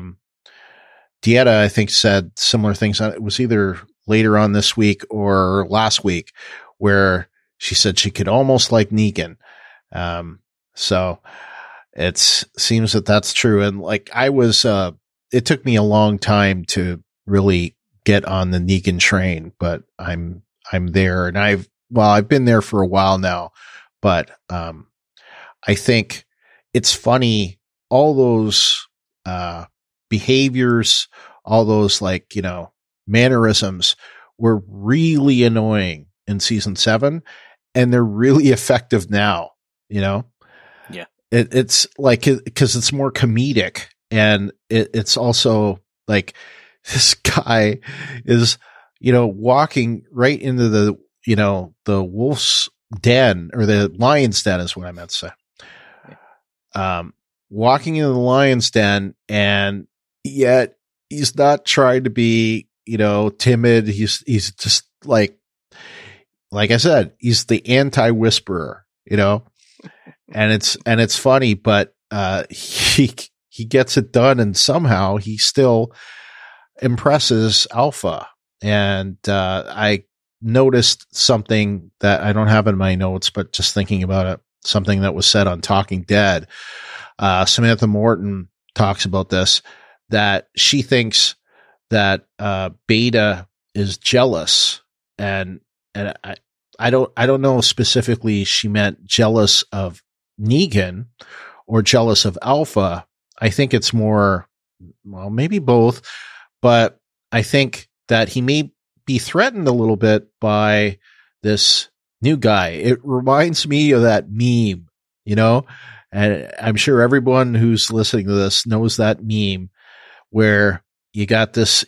[SPEAKER 5] Dieta, I think, said similar things. It was either later on this week or last week where she said she could almost like Negan. So it seems that that's true. And like it took me a long time to really get on the Negan train, but I'm there, and I've been there for a while now, but I think it's funny, all those behaviors, all those mannerisms were really annoying in season 7, and they're really effective now, Yeah. It's like, cause it's more comedic, and it's also like this guy is, walking right into the wolf's den, or the lion's den is what I meant to say. Walking into the lion's den, and yet he's not trying to be, timid. He's just like I said, he's the anti-whisperer, and it's funny, but, he gets it done, and somehow he still impresses Alpha. And, I noticed something that I don't have in my notes, but just thinking about it, something that was said on Talking Dead. Samantha Morton talks about this, that she thinks that Beta is jealous, and I don't know specifically she meant jealous of Negan or jealous of Alpha. I think it's more, well, maybe both, but I think that he may be threatened a little bit by this new guy. It reminds me of that meme, and I'm sure everyone who's listening to this knows that meme where you got this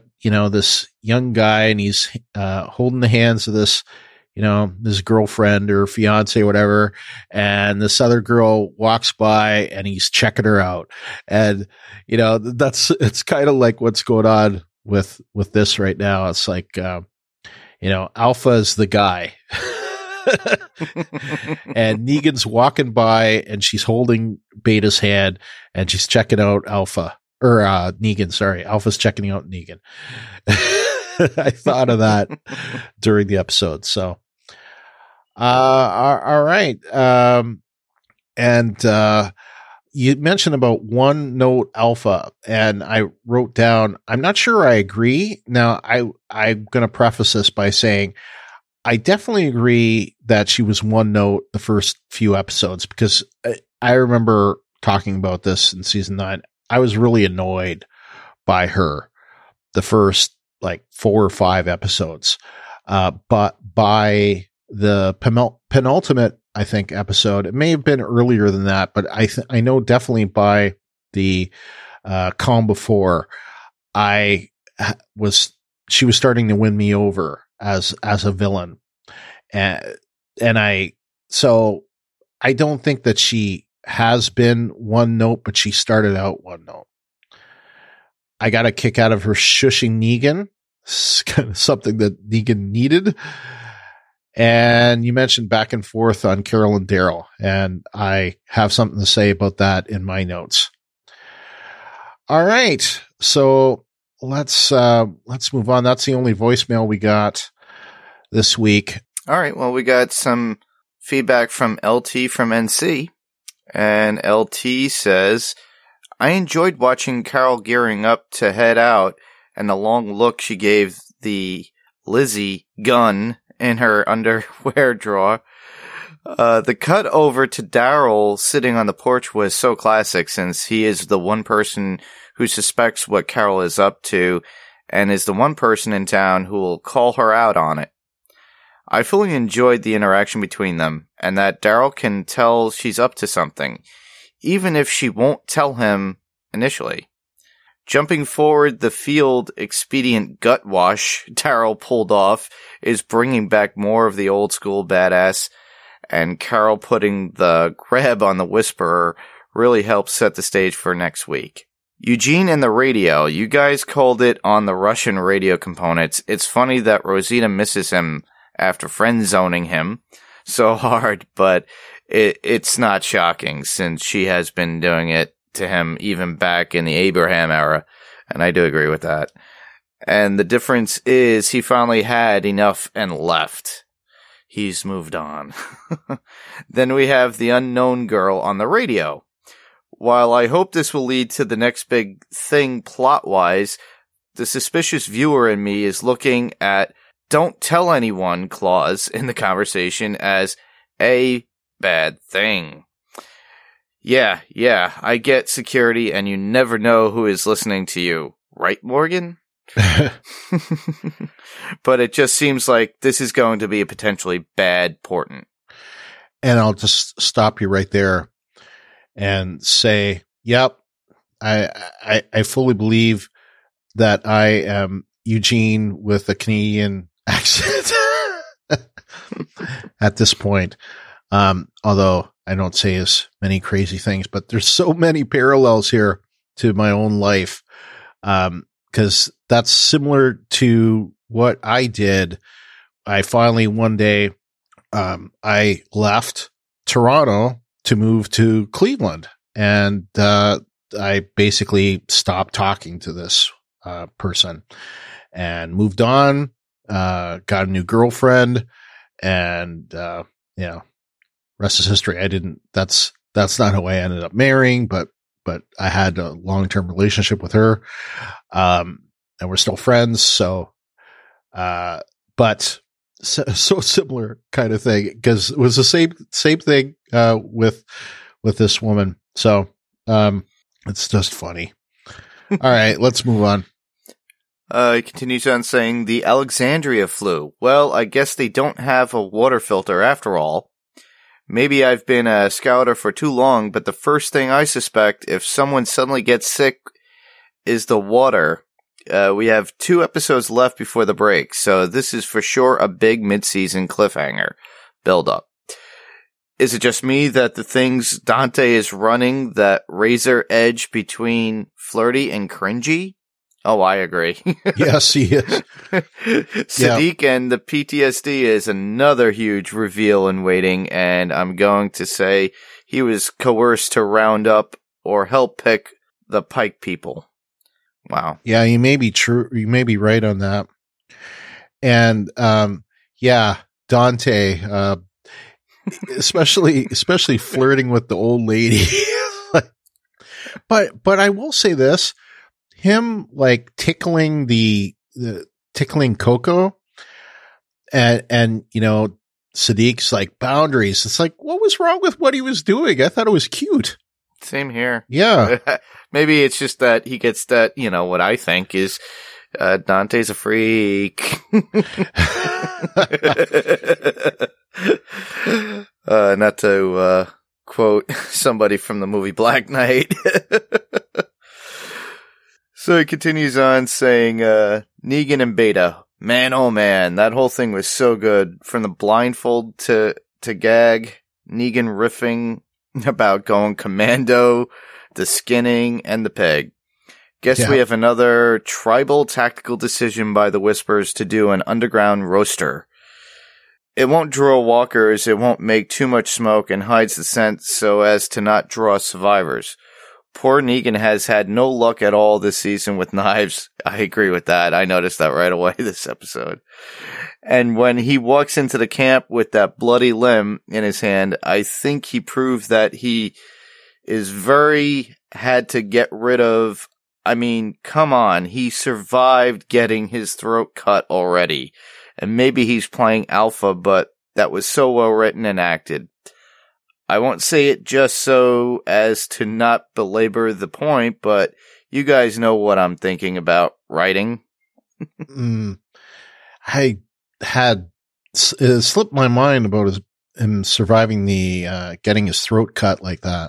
[SPEAKER 5] young guy, and he's holding the hands of this, this girlfriend or fiance, whatever. And this other girl walks by, and he's checking her out. And, it's kind of like what's going on with this right now. It's like, Alpha is the guy. And Negan's walking by, and she's holding Beta's hand, and she's checking out Alpha. Or Negan, sorry. Alpha's checking out Negan. I thought of that during the episode. So, all right. And you mentioned about One Note Alpha, and I wrote down, I'm not sure I agree. Now, I'm going to preface this by saying I definitely agree that she was one note the first few episodes, because I remember talking about this in season 9. I was really annoyed by her the first 4 or 5 episodes. But by the penultimate, I think, episode, it may have been earlier than that, but I know definitely by the calm before, she was starting to win me over as a villain. So I don't think that she has been one note, but she started out one note. I got a kick out of her shushing Negan. It's kind of something that Negan needed. And you mentioned back and forth on Carol and Daryl, and I have something to say about that in my notes. All right. So let's move on. That's the only voicemail we got this week.
[SPEAKER 4] All right. Well, we got some feedback from LT from NC. And LT says, I enjoyed watching Carol gearing up to head out, and the long look she gave the Lizzie gun in her underwear drawer. The cut over to Daryl sitting on the porch was so classic, since he is the one person who suspects what Carol is up to, and is the one person in town who will call her out on it. I fully enjoyed the interaction between them, and that Daryl can tell she's up to something, even if she won't tell him initially. Jumping forward, the field expedient gut wash Daryl pulled off is bringing back more of the old school badass, and Carol putting the grab on the Whisperer really helps set the stage for next week. Eugene and the radio. You guys called it on the Russian radio components. It's funny that Rosita misses him after friend zoning him so hard, but it's not shocking since she has been doing it to him even back in the Abraham era. And I do agree with that. And the difference is he finally had enough and left. He's moved on. Then we have the unknown girl on the radio. While I hope this will lead to the next big thing plot-wise, the suspicious viewer in me is looking at "don't tell anyone" clause in the conversation as a bad thing. Yeah, I get security and you never know who is listening to you. Right, Morgan? But it just seems like this is going to be a potentially bad portent.
[SPEAKER 5] And I'll just stop you right there and say, yep, I fully believe that I am Eugene with a Canadian accent at this point. Although I don't say as many crazy things, but there's so many parallels here to my own life. 'Cause that's similar to what I did. I finally one day, I left Toronto to move to Cleveland, and, I basically stopped talking to this, person and moved on, got a new girlfriend, and, rest is history. That's not who I ended up marrying, but I had a long-term relationship with her. And we're still friends. So, but so similar kind of thing, because it was the same thing, with this woman. So, it's just funny. All right, let's move on.
[SPEAKER 4] He continues on saying the Alexandria flu. Well, I guess they don't have a water filter after all. Maybe I've been a scouter for too long, but the first thing I suspect if someone suddenly gets sick is the water. We have 2 episodes left before the break, so this is for sure a big mid-season cliffhanger build-up. Is it just me that the things Dante is running that razor edge between flirty and cringy? Oh, I agree.
[SPEAKER 5] Yes, he is.
[SPEAKER 4] Siddiq and the PTSD is another huge reveal in waiting, and I'm going to say he was coerced to round up or help pick the Pike people. Wow.
[SPEAKER 5] Yeah, you may be true. You may be right on that. And, Dante, especially flirting with the old lady. But I will say this. Him like tickling tickling Coco and Siddiq's like boundaries. It's like, what was wrong with what he was doing? I thought it was cute.
[SPEAKER 4] Same here.
[SPEAKER 5] Yeah.
[SPEAKER 4] Maybe it's just that he gets that, what I think is, Dante's a freak. Not to, quote somebody from the movie Black Knight. So he continues on saying, Negan and Beta, man, oh man, that whole thing was so good. From the blindfold to gag, Negan riffing about going commando, the skinning, and the peg. Guess we have another tribal tactical decision by the Whispers to do an underground roaster. It won't draw walkers, it won't make too much smoke, and hides the scent so as to not draw survivors. Poor Negan has had no luck at all this season with knives. I agree with that. I noticed that right away this episode. And when he walks into the camp with that bloody limb in his hand, I think he proved that he is had to get rid of. I mean, come on. He survived getting his throat cut already. And maybe he's playing alpha, but that was so well written and acted. I won't say it just so as to not belabor the point, but you guys know what I'm thinking about writing.
[SPEAKER 5] I had it slipped my mind about him surviving the getting his throat cut like that.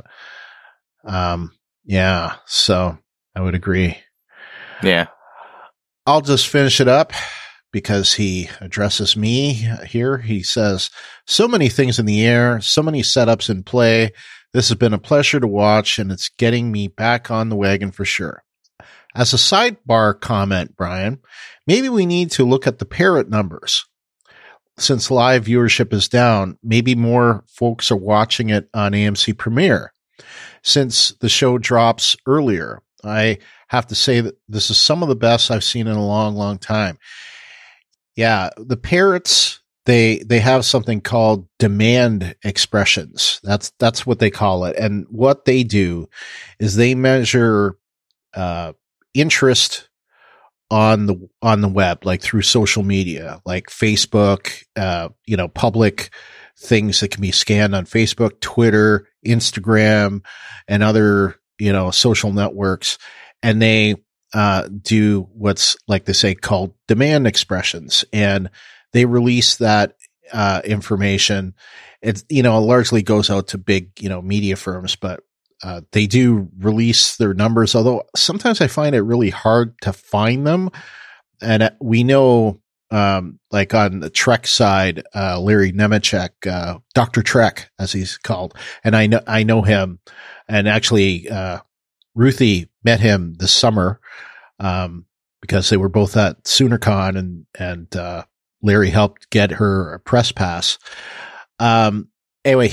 [SPEAKER 5] So I would agree.
[SPEAKER 4] Yeah.
[SPEAKER 5] I'll just finish it up because he addresses me here. He says, so many things in the air, so many setups in play. This has been a pleasure to watch, and it's getting me back on the wagon for sure. As a sidebar comment, Brian, maybe we need to look at the parrot numbers. Since live viewership is down, maybe more folks are watching it on AMC Premiere. Since the show drops earlier, I have to say that this is some of the best I've seen in a long, long time. Yeah, the parrots, they have something called demand expressions. That's what they call it. And what they do is they measure interest on the web, like through social media, like Facebook, public things that can be scanned on Facebook, Twitter, Instagram, and other, social networks. And they do what's, like they say, called demand expressions. And they release that information. It, largely goes out to big, media firms, but they do release their numbers, although sometimes I find it really hard to find them. And we know, like on the Trek side, Larry Nemeczek, Dr. Trek, as he's called, and I know him, and actually, Ruthie met him this summer, because they were both at SoonerCon, and Larry helped get her a press pass. Anyway,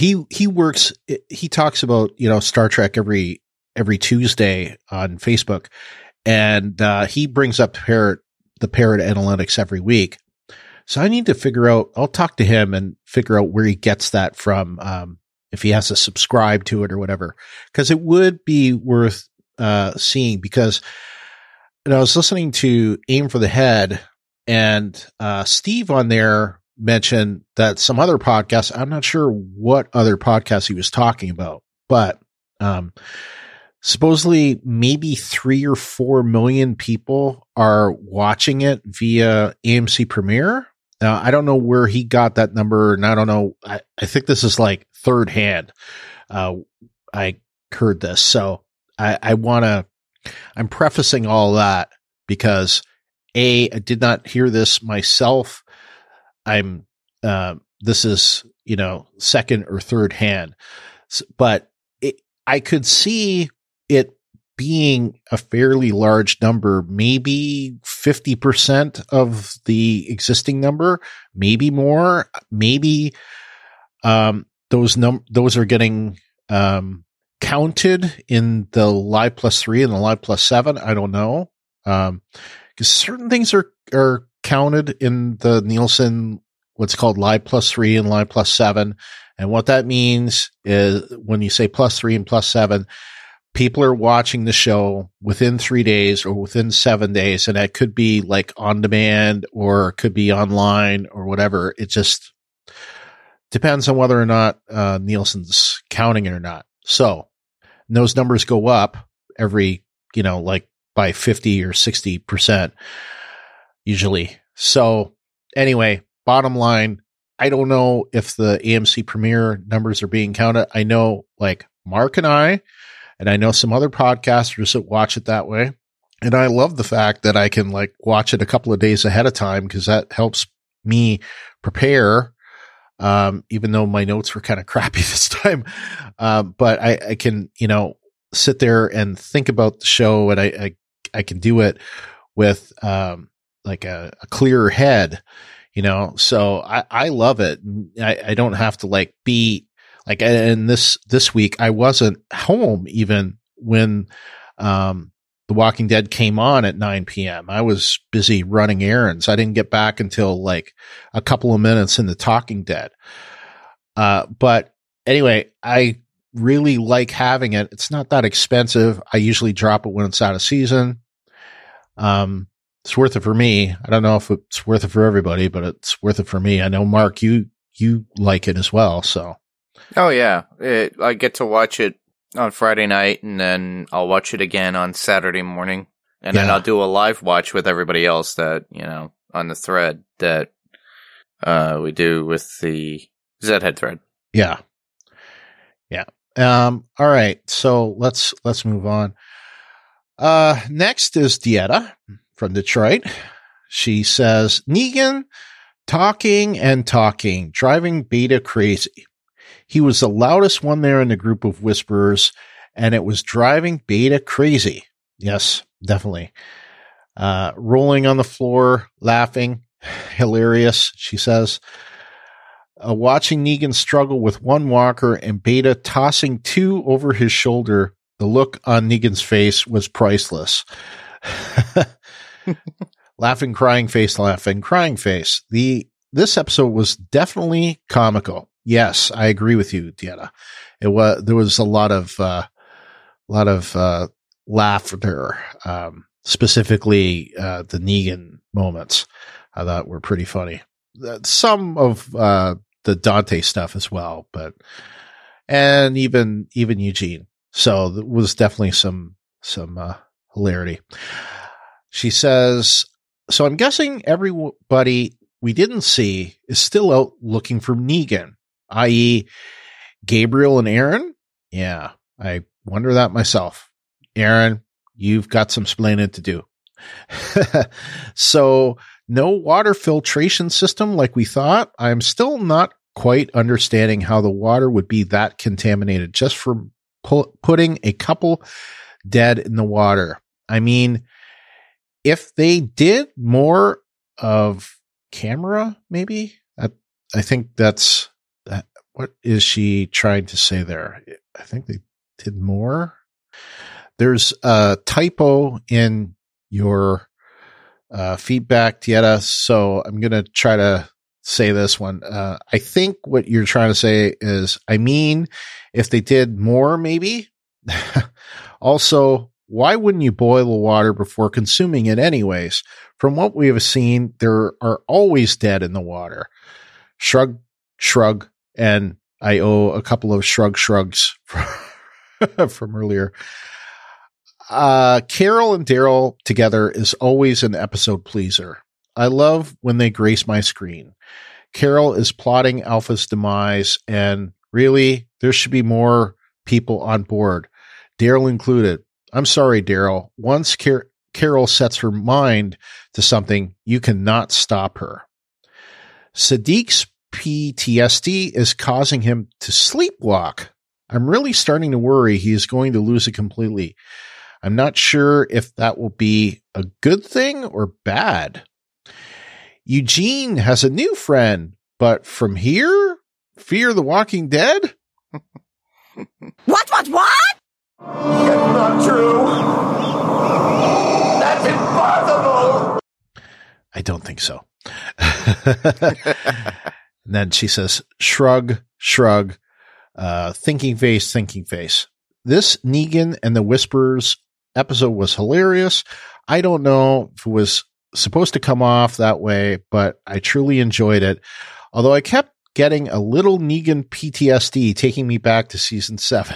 [SPEAKER 5] he talks about, Star Trek every Tuesday on Facebook, and he brings up the parrot analytics every week. So I need to figure out, I'll talk to him and figure out where he gets that from, if he has to subscribe to it or whatever, because it would be worth seeing, because I was listening to Aim for the Head, and Steve on there mentioned that some other podcasts, I'm not sure what other podcasts he was talking about, but supposedly maybe 3 or 4 million people are watching it via AMC Premiere. Now, I don't know where he got that number, and I don't know. I think this is like third hand. I heard this. So I'm prefacing all that because I did not hear this myself. This is, second or third hand, but I could see it being a fairly large number, maybe 50% of the existing number, maybe more, maybe, those are getting, counted in the Live Plus 3 and the Live Plus 7. I don't know. Cause certain things are counted in the Nielsen, what's called Live Plus 3 and Live Plus 7. And what that means is when you say plus 3 and plus 7, people are watching the show within 3 days or within 7 days. And that could be like on demand, or it could be online or whatever. It just depends on whether or not Nielsen's counting it or not. So those numbers go up every, like by 50 or 60% usually. So anyway, bottom line, I don't know if the AMC Premiere numbers are being counted. I know like Mark and I know some other podcasters that watch it that way. And I love the fact that I can like watch it a couple of days ahead of time, because that helps me prepare. Even though my notes were kind of crappy this time. But I can, sit there and think about the show, and I can do it with, like a clearer head, so I love it. I don't have to like be like, and this week I wasn't home even when, The Walking Dead came on at 9 p.m. I was busy running errands. I didn't get back until like a couple of minutes in The Talking Dead. But anyway, I really like having it. It's not that expensive. I usually drop it when it's out of season. It's worth it for me. I don't know if it's worth it for everybody, but it's worth it for me. I know, Mark, you like it as well. So.
[SPEAKER 4] Oh yeah. I get to watch it on Friday night, and then I'll watch it again on Saturday morning. And then I'll do a live watch with everybody else that, on the thread that, we do with the Zedhead thread. Yeah. Yeah. All right. So let's move on. Next is Dieta from Detroit. She says, Negan talking and talking, driving Beta crazy.
[SPEAKER 5] He was the loudest one there in the group of whisperers, and it was driving Beta crazy. Yes, definitely. Rolling on the floor, laughing. Hilarious, she says. Watching Negan struggle with one walker and Beta tossing two over his shoulder, the look on Negan's face was priceless. Laughing, crying face, laughing, crying face. This episode was definitely comical. Yes, I agree with you, Diana. There was a lot of laughter, specifically the Negan moments. I thought were pretty funny. Some of the Dante stuff as well, and even Eugene. So there was definitely some hilarity. She says, so I'm guessing everybody we didn't see is still out looking for Negan, i.e. Gabriel and Aaron. Yeah, I wonder that myself. Aaron, you've got some splaining to do. So no water filtration system like we thought. I'm still not quite understanding how the water would be that contaminated just from putting a couple dead in the water. I mean, if they did more of camera, maybe. I think that's what is she trying to say there? I think they did more. There's a typo in your feedback, Tieta, so I'm going to try to say this one. I think what you're trying to say is, I mean, if they did more, maybe. Also, why wouldn't you boil the water before consuming it anyways? From what we have seen, there are always dead in the water. Shrug, and I owe a couple of shrugs from earlier. Carol and Daryl together is always an episode pleaser. I love when they grace my screen. Carol is plotting Alpha's demise, and really, there should be more people on board, Daryl included. I'm sorry, Daryl. Once Carol sets her mind to something, you cannot stop her. Sadiq's PTSD is causing him to sleepwalk. I'm really starting to worry he is going to lose it completely. I'm not sure if that will be a good thing or bad. Eugene has a new friend, but from here, Fear the Walking Dead?
[SPEAKER 1] What?
[SPEAKER 8] That's not true. That's impossible.
[SPEAKER 5] I don't think so. And then she says, shrug, thinking face. This Negan and the Whispers episode was hilarious. I don't know if it was supposed to come off that way, but I truly enjoyed it. Although I kept getting a little Negan PTSD taking me back to season 7.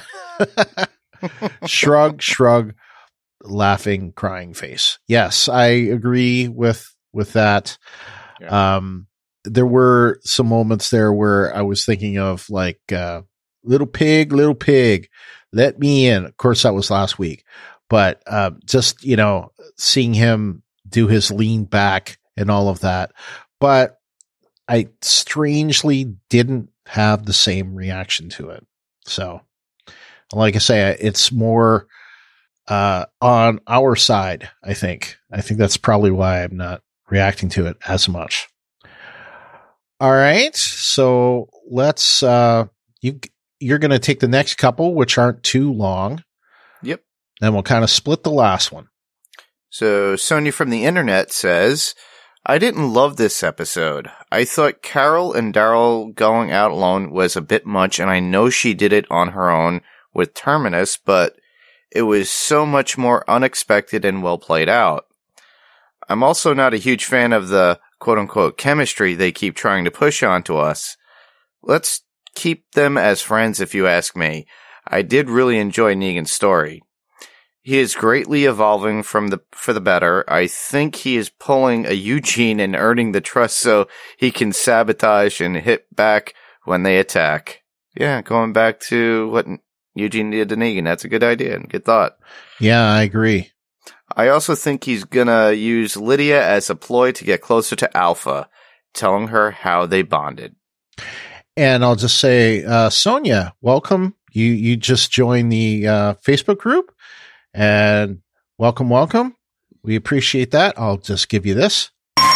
[SPEAKER 5] Shrug, laughing, crying face. Yes, I agree with that. Yeah. There were some moments there where I was thinking of like, little pig, let me in. Of course, that was last week, but, just, seeing him do his lean back and all of that, but I strangely didn't have the same reaction to it. So like I say, it's more, on our side, I think that's probably why I'm not reacting to it as much. All right. So let's, you're going to take the next couple, which aren't too long.
[SPEAKER 4] Yep.
[SPEAKER 5] Then we'll kind of split the last one.
[SPEAKER 4] So Sonia from the internet says, I didn't love this episode. I thought Carol and Daryl going out alone was a bit much, and I know she did it on her own with Terminus, but it was so much more unexpected and well played out. I'm also not a huge fan of the quote-unquote chemistry they keep trying to push onto us. Let's keep them as friends if you ask me. I did really enjoy Negan's story. He is greatly evolving for the better. I think he is pulling a Eugene and earning the trust so he can sabotage and hit back when they attack. Yeah, going back to what Eugene did to Negan. That's a good idea and good thought.
[SPEAKER 5] Yeah, I agree.
[SPEAKER 4] I also think he's gonna use Lydia as a ploy to get closer to Alpha, telling her how they bonded.
[SPEAKER 5] And I'll just say, Sonia, welcome. You just joined the Facebook group, and welcome. We appreciate that. I'll just give you this.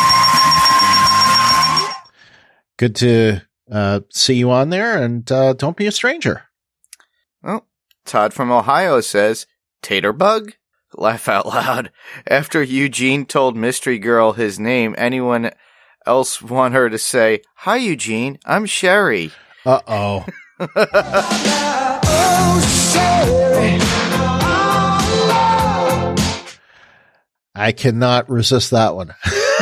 [SPEAKER 5] Good to see you on there, and don't be a stranger.
[SPEAKER 4] Well, Todd from Ohio says, Taterbug? Laugh out loud. After Eugene told Mystery Girl his name, anyone else want her to say, "Hi, Eugene, I'm Sherry."
[SPEAKER 5] Uh-oh. I cannot resist that one.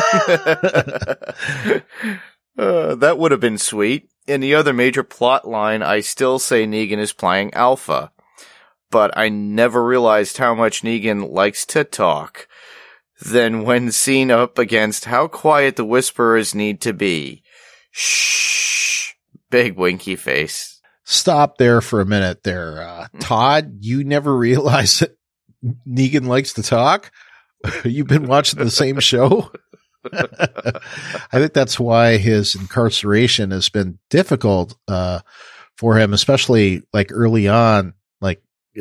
[SPEAKER 4] That would have been sweet. In the other major plot line, I still say Negan is playing Alpha. But I never realized how much Negan likes to talk. Then when seen up against how quiet the Whisperers need to be. Shh. Big winky face.
[SPEAKER 5] Stop there for a minute there. Todd, you never realized that Negan likes to talk? You've been watching the same show? I think that's why his incarceration has been difficult for him, especially like early on, like,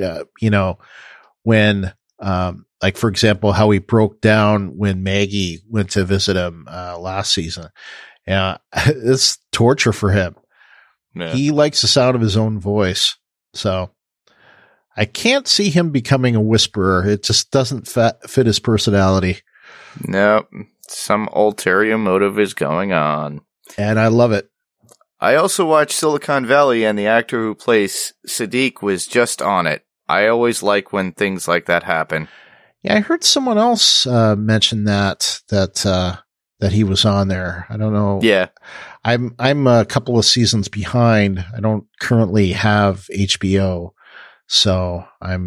[SPEAKER 5] when, like, for example, how he broke down when Maggie went to visit him last season. Yeah, it's torture for him.
[SPEAKER 4] Yeah.
[SPEAKER 5] He likes the sound of his own voice. So I can't see him becoming a whisperer. It just doesn't fit his personality.
[SPEAKER 4] Nope. Some ulterior motive is going on.
[SPEAKER 5] And I love it.
[SPEAKER 4] I also watched Silicon Valley, and the actor who plays Sadiq was just on it. I always like when things like that happen.
[SPEAKER 5] Yeah, I heard someone else mention that he was on there. I don't know.
[SPEAKER 4] Yeah.
[SPEAKER 5] I'm a couple of seasons behind. I don't currently have HBO, so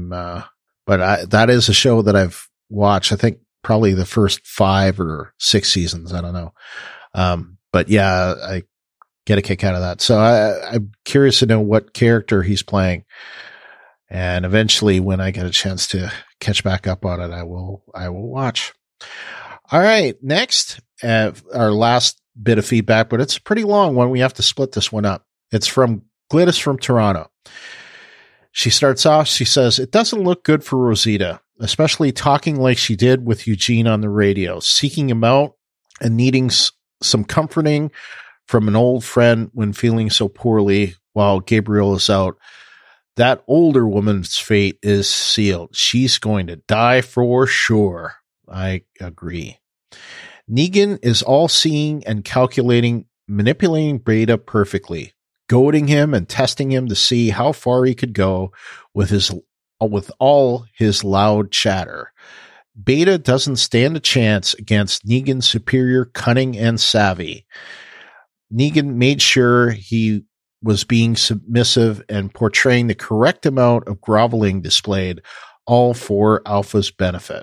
[SPEAKER 5] that is a show that I've watched. I think probably the first 5 or 6 seasons. I don't know. But yeah, I get a kick out of that. So I'm curious to know what character he's playing. And eventually when I get a chance to catch back up on it, I will watch. All right. Next, our last bit of feedback, but it's a pretty long one. We have to split this one up. It's from Glynis from Toronto. She starts off, she says, "It doesn't look good for Rosita, especially talking like she did with Eugene on the radio, seeking him out and needing some comforting from an old friend when feeling so poorly while Gabriel is out. That older woman's fate is sealed. She's going to die for sure." I agree. Negan is all-seeing and calculating, manipulating Beta perfectly, goading him and testing him to see how far he could go with all his loud chatter. Beta doesn't stand a chance against Negan's superior cunning and savvy. Negan made sure he was being submissive and portraying the correct amount of groveling displayed, all for Alpha's benefit.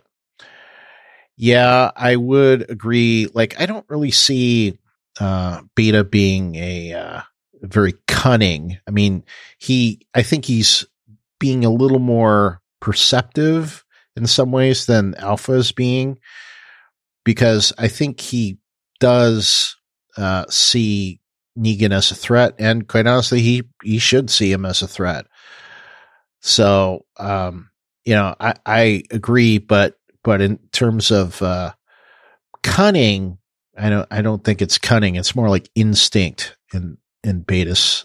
[SPEAKER 5] Yeah, I would agree. Like, I don't really see Beta being a very cunning. I mean, I think he's being a little more perceptive in some ways than Alpha is being, because I think he does see Negan as a threat, and quite honestly, he should see him as a threat. So, I agree, but in terms of cunning, I don't think it's cunning. It's more like instinct in Beta's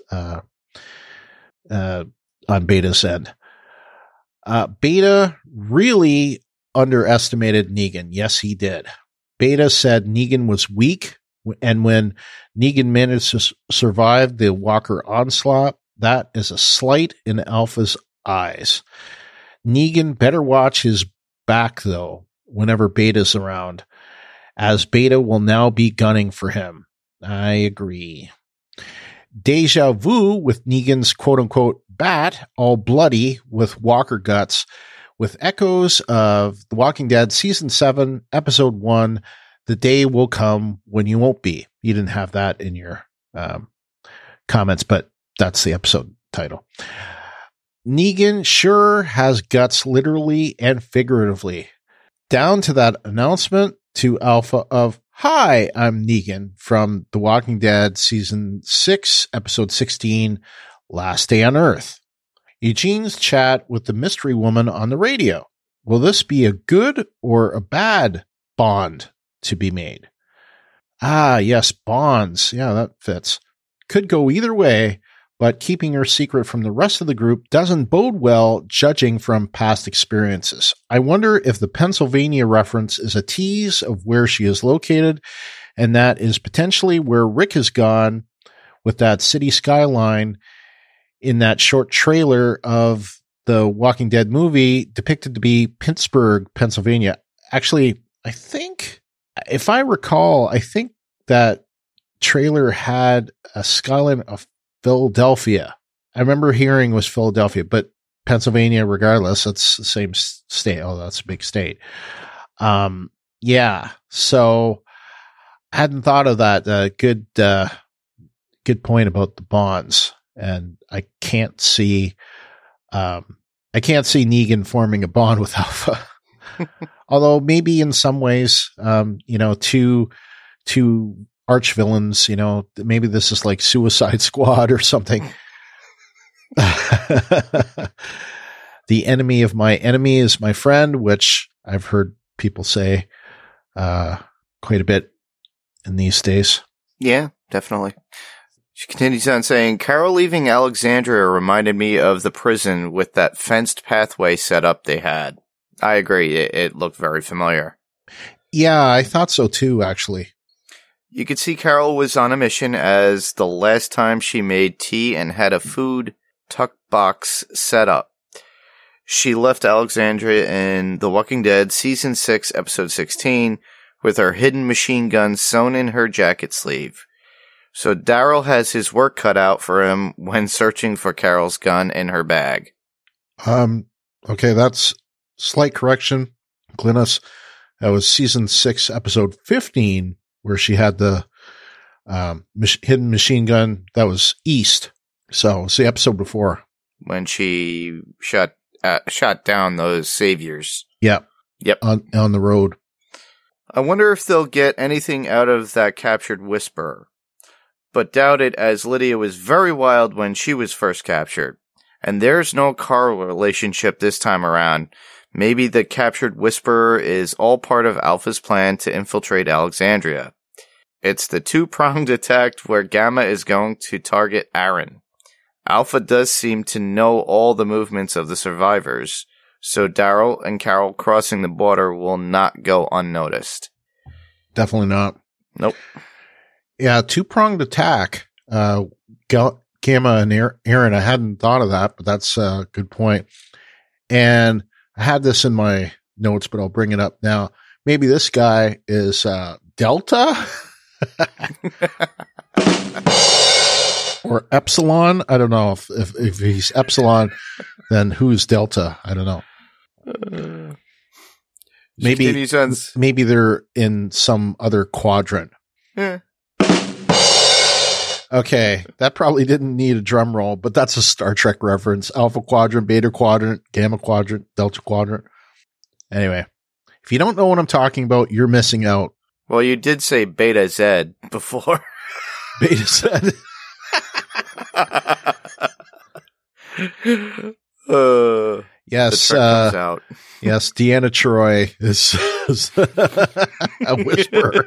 [SPEAKER 5] on Beta's end. Beta really underestimated Negan. Yes, he did. Beta said Negan was weak, and when Negan managed to survive the Walker onslaught, that is a slight in Alpha's eyes. Negan better watch his back, though, whenever Beta's around, as Beta will now be gunning for him. I agree. Deja vu with Negan's quote-unquote bat, all bloody with Walker guts, with echoes of The Walking Dead Season 7, Episode 1, The Day Will Come When You Won't Be. You didn't have that in your comments, but that's the episode title. Negan sure has guts literally and figuratively. Down to that announcement to Alpha of, "Hi, I'm Negan from The Walking Dead Season 6, Episode 16, Last Day on Earth. Eugene's chat with the mystery woman on the radio. Will this be a good or a bad bond to be made?" Ah, yes, bonds. Yeah, that fits. Could go either way, but keeping her secret from the rest of the group doesn't bode well, judging from past experiences. I wonder if the Pennsylvania reference is a tease of where she is located, and that is potentially where Rick has gone with that city skyline in that short trailer of the Walking Dead movie depicted to be Pittsburgh, Pennsylvania. Actually, I think, if I recall, I think that trailer had a skyline of Philadelphia. I remember hearing it was Philadelphia, but Pennsylvania, regardless, it's the same state. Oh, that's a big state. Yeah. So I hadn't thought of that. Good point about the bonds. And I can't see Negan forming a bond with Alpha. Although maybe in some ways, two arch villains, maybe this is like Suicide Squad or something. The enemy of my enemy is my friend, which I've heard people say quite a bit in these days.
[SPEAKER 4] Yeah, definitely. She continues on saying, "Carol leaving Alexandria reminded me of the prison with that fenced pathway set up they had." I agree. It looked very familiar.
[SPEAKER 5] Yeah, I thought so too, actually.
[SPEAKER 4] You could see Carol was on a mission, as the last time she made tea and had a food tuck box set up. She left Alexandria in The Walking Dead Season 6, Episode 16, with her hidden machine gun sewn in her jacket sleeve. So Daryl has his work cut out for him when searching for Carol's gun in her bag.
[SPEAKER 5] Okay, that's slight correction. Glynis, that was Season 6, Episode 15, where she had the hidden machine gun. That was East. So it's the episode before.
[SPEAKER 4] When she shot down those saviors.
[SPEAKER 5] Yep. On the road. I
[SPEAKER 4] wonder if they'll get anything out of that captured Whisperer. But doubt it, as Lydia was very wild when she was first captured. And there's no Carl relationship this time around. Maybe the captured Whisperer is all part of Alpha's plan to infiltrate Alexandria. It's the two-pronged attack where Gamma is going to target Aaron. Alpha does seem to know all the movements of the survivors, so Daryl and Carol crossing the border will not go unnoticed.
[SPEAKER 5] Definitely not.
[SPEAKER 4] Nope.
[SPEAKER 5] Yeah, two-pronged attack. Gamma and Aaron, I hadn't thought of that, but that's a good point. And I had this in my notes, but I'll bring it up now. Maybe this guy is Delta? Or Epsilon? I don't know. If he's Epsilon, then who's Delta? I don't know. Maybe they're in some other quadrant.
[SPEAKER 4] Yeah.
[SPEAKER 5] Okay, that probably didn't need a drum roll, but that's a Star Trek reference. Alpha quadrant, beta quadrant, gamma quadrant, delta quadrant. Anyway, if you don't know what I'm talking about, you're missing out.
[SPEAKER 4] Well, you did say Beta Z before.
[SPEAKER 5] Beta Z. Yes.
[SPEAKER 4] Comes out.
[SPEAKER 5] Yes, Deanna Troy is a whisperer.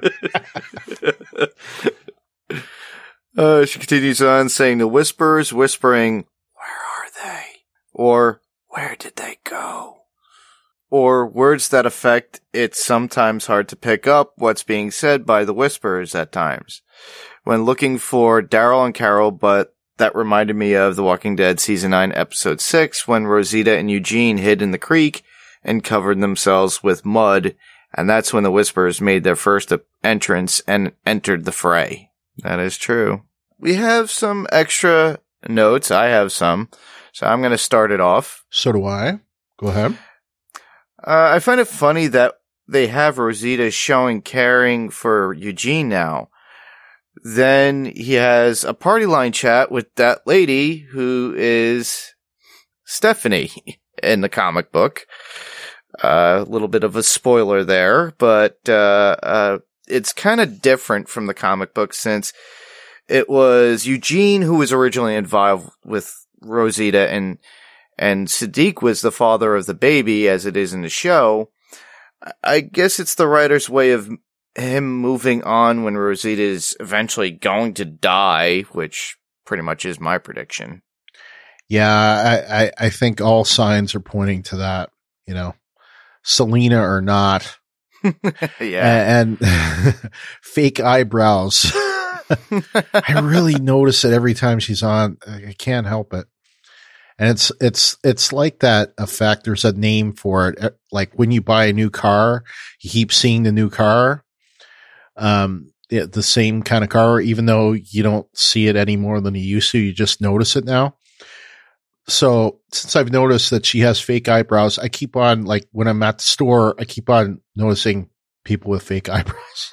[SPEAKER 4] She continues on saying, "The Whisperers whispering, 'Where are they?' Or 'Where did they go?' Or words that affect it's sometimes hard to pick up what's being said by the Whisperers at times. When looking for Daryl and Carol, but that reminded me of The Walking Dead Season 9, Episode 6, when Rosita and Eugene hid in the creek and covered themselves with mud, and that's when the Whisperers made their first entrance and entered the fray." That is true. We have some extra notes. I have some. So I'm going to start it off.
[SPEAKER 5] So do I. Go ahead.
[SPEAKER 4] I find it funny that they have Rosita showing caring for Eugene now. Then he has a party line chat with that lady who is Stephanie in the comic book. A little bit of a spoiler there, but it's kind of different from the comic book since it was Eugene who was originally involved with Rosita, and Siddiq was the father of the baby, as it is in the show. I guess it's the writer's way of him moving on when Rosita is eventually going to die, which pretty much is my prediction.
[SPEAKER 5] Yeah, I think all signs are pointing to that, Selena or not.
[SPEAKER 4] Yeah.
[SPEAKER 5] And fake eyebrows. I really notice it every time she's on. I can't help it. And it's like that effect. There's a name for it. Like when you buy a new car, you keep seeing the new car. The same kind of car, even though you don't see it any more than you used to, you just notice it now. So since I've noticed that she has fake eyebrows, I keep on, like when I'm at the store, I keep on noticing people with fake eyebrows.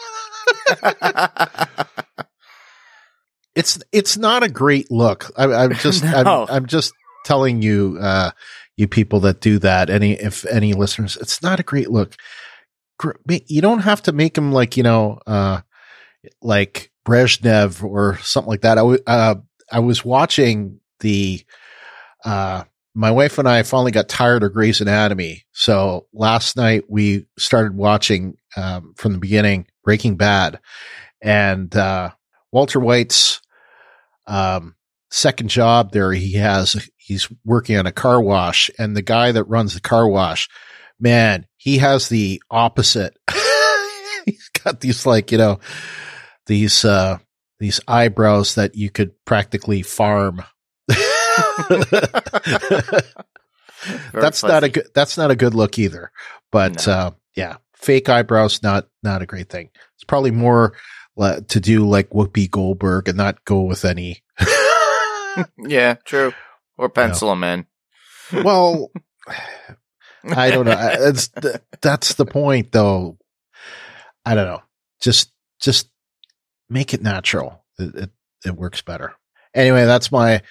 [SPEAKER 5] It's not a great look. I'm just telling you, you people that do that, if any listeners, it's not a great look. You don't have to make them like, like Brezhnev or something like that. I was watching my wife and I finally got tired of Grey's Anatomy. So last night we started watching, from the beginning, Breaking Bad, and, Walter White's, second job there, he's working on a car wash, and the guy that runs the car wash, man, he has the opposite. He's got these these eyebrows that you could practically farm. That's not a good look either. But no. Yeah, fake eyebrows, not a great thing. It's probably more to do like Whoopi Goldberg and not go with any.
[SPEAKER 4] Yeah, true. Or pencil them in.
[SPEAKER 5] Well, I don't know. That's the point, though. I don't know. Just make it natural. It works better. Anyway, that's my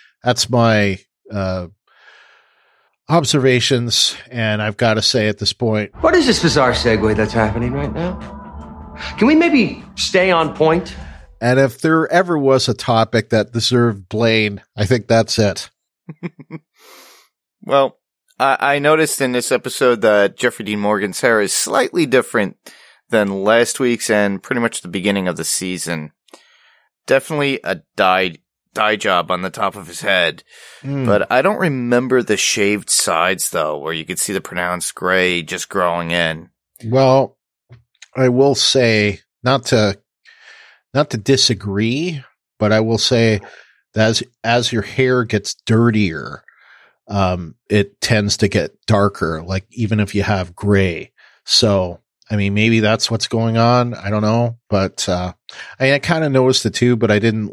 [SPEAKER 5] observations, and I've got to say at this point,
[SPEAKER 9] what is this bizarre segue that's happening right now? Can we maybe stay on point?
[SPEAKER 5] And if there ever was a topic that deserved Blaine, I think that's it.
[SPEAKER 4] Well, I noticed in this episode that Jeffrey Dean Morgan's hair is slightly different than last week's and pretty much the beginning of the season. Definitely a dye job on the top of his head. But I don't remember the shaved sides, though, where you could see the pronounced gray just growing in.
[SPEAKER 5] Well, I will say, not to disagree, but I will say that as your hair gets dirtier, it tends to get darker, like even if you have gray. So, I mean, maybe that's what's going on. I don't know, but, I kind of noticed it too, but I didn't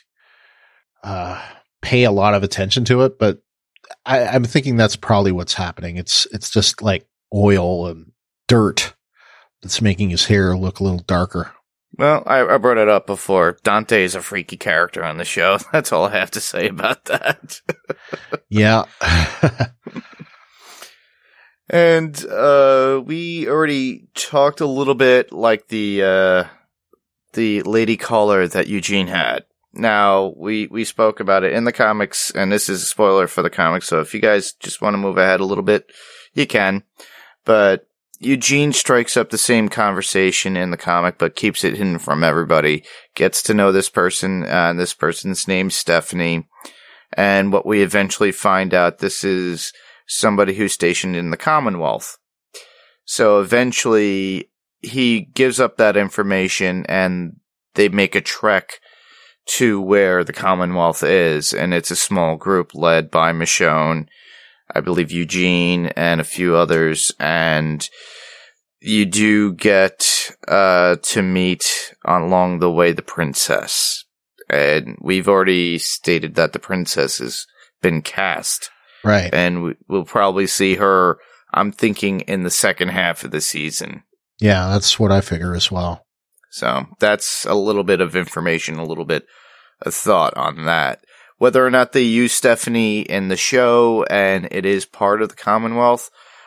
[SPEAKER 5] pay a lot of attention to it, but I'm thinking that's probably what's happening. It's just like oil and dirt that's making his hair look a little darker.
[SPEAKER 4] Well, I brought it up before. Dante is a freaky character on the show. That's all I have to say about that.
[SPEAKER 5] Yeah.
[SPEAKER 4] And we already talked a little bit like the lady caller that Eugene had. Now, we spoke about it in the comics, and this is a spoiler for the comics, so if you guys just want to move ahead a little bit, you can. But Eugene strikes up the same conversation in the comic, but keeps it hidden from everybody. Gets to know this person, and this person's name's Stephanie. And what we eventually find out, this is somebody who's stationed in the Commonwealth. So eventually, he gives up that information, and they make a trek to where the Commonwealth is, and it's a small group led by Michonne, I believe Eugene, and a few others, and you do get to meet along the way the princess. And we've already stated that the princess has been cast.
[SPEAKER 5] Right.
[SPEAKER 4] And we'll probably see her, I'm thinking, in the second half of the season.
[SPEAKER 5] Yeah, that's what I figure as well.
[SPEAKER 4] So that's a little bit of information, a little bit of thought on that. Whether or not they use Stephanie in the show and it is part of the Commonwealth,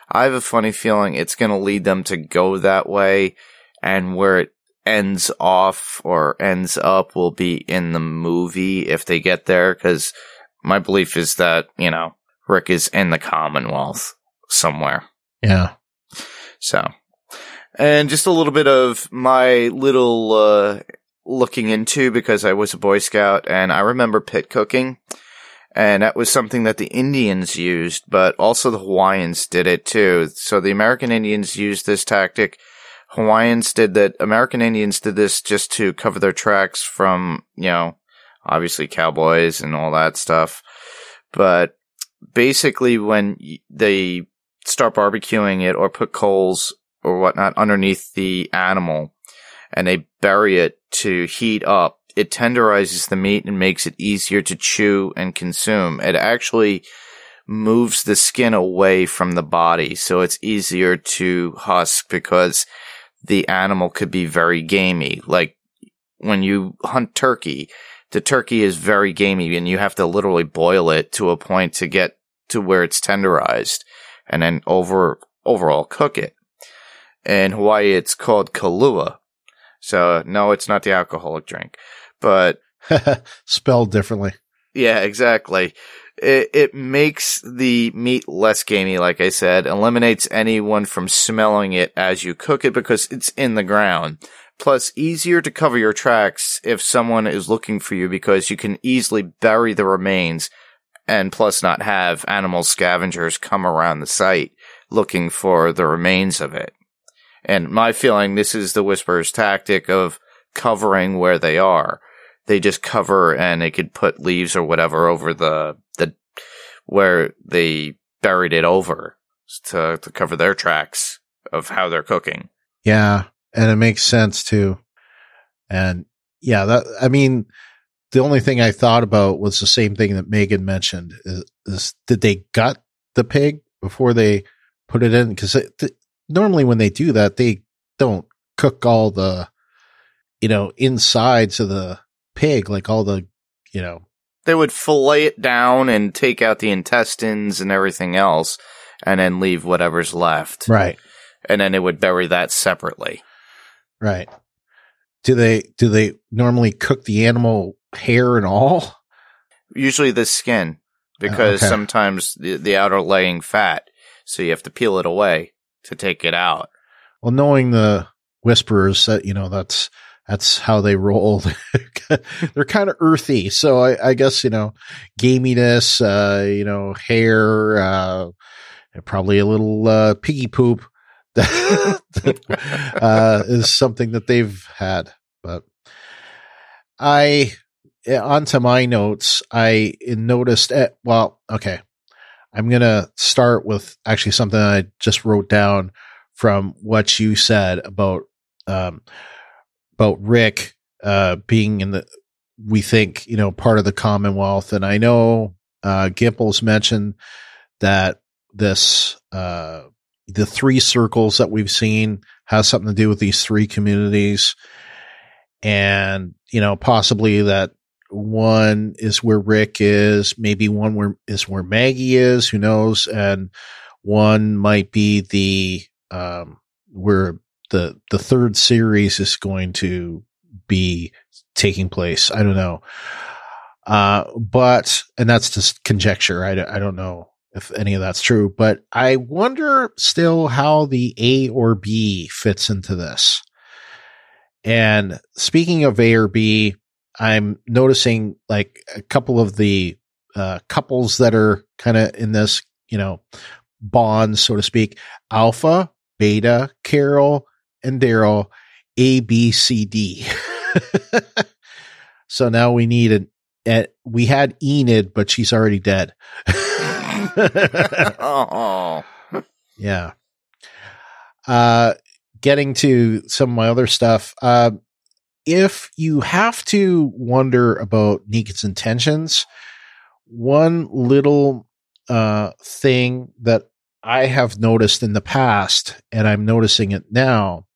[SPEAKER 4] I have a funny feeling it's going to lead them to go that way, and where it ends off or ends up will be in the movie if they get there, because my belief is that, Rick is in the Commonwealth somewhere.
[SPEAKER 5] Yeah.
[SPEAKER 4] So, and just a little bit of my little looking into, because I was a Boy Scout and I remember pit cooking, and that was something that the Indians used, but also the Hawaiians did it too. So the American Indians used this tactic. Hawaiians did that. American Indians did this just to cover their tracks from, obviously cowboys and all that stuff. But basically when they start barbecuing it or put coals or whatnot underneath the animal and they bury it to heat up, it tenderizes the meat and makes it easier to chew and consume. It actually moves the skin away from the body, so it's easier to husk, because the animal could be very gamey. Like when you hunt turkey, the turkey is very gamey and you have to literally boil it to a point to get to where it's tenderized and then overall cook it. In Hawaii, it's called Kahlua. So no, it's not the alcoholic drink, but
[SPEAKER 5] spelled differently.
[SPEAKER 4] Yeah, exactly. It makes the meat less gamey, like I said, eliminates anyone from smelling it as you cook it because it's in the ground. Plus, easier to cover your tracks if someone is looking for you, because you can easily bury the remains, and plus not have animal scavengers come around the site looking for the remains of it. And my feeling, this is the Whisperer's tactic of covering where they are. They just cover, and they could put leaves or whatever over the where they buried it over to cover their tracks of how they're cooking.
[SPEAKER 5] Yeah, and it makes sense too. And yeah, the only thing I thought about was the same thing that Megan mentioned is did they gut the pig before they put it in? Because normally when they do that, they don't cook all the, insides of the pig, like all the,
[SPEAKER 4] They would fillet it down and take out the intestines and everything else, and then leave whatever's left.
[SPEAKER 5] Right.
[SPEAKER 4] And then they would bury that separately.
[SPEAKER 5] Right. Do they normally cook the animal hair and all?
[SPEAKER 4] Usually the skin, because sometimes the outer laying fat, so you have to peel it away to take it out.
[SPEAKER 5] Well, knowing the Whisperers, that's how they roll. They're kind of earthy. So I guess, gaminess, hair, probably a little piggy poop is something that they've had. But onto my notes, I noticed, I'm going to start with actually something I just wrote down from what you said about Rick being we think, part of the Commonwealth. And I know Gimples mentioned that this the three circles that we've seen has something to do with these three communities. And, possibly that one is where Rick is, maybe one is where Maggie is, who knows? And one might be where the third series is going to be taking place. I don't know. And that's just conjecture. I don't know if any of that's true, but I wonder still how the A or B fits into this. And speaking of A or B, I'm noticing like a couple of the couples that are kind of in this, bond, so to speak. Alpha, Beta, Carol, and Daryl, A, B, C, D. So now we need we had Enid, but she's already dead.
[SPEAKER 4] Oh.
[SPEAKER 5] Yeah. Getting to some of my other stuff. If you have to wonder about Negan's intentions, one little thing that I have noticed in the past, and I'm noticing it now,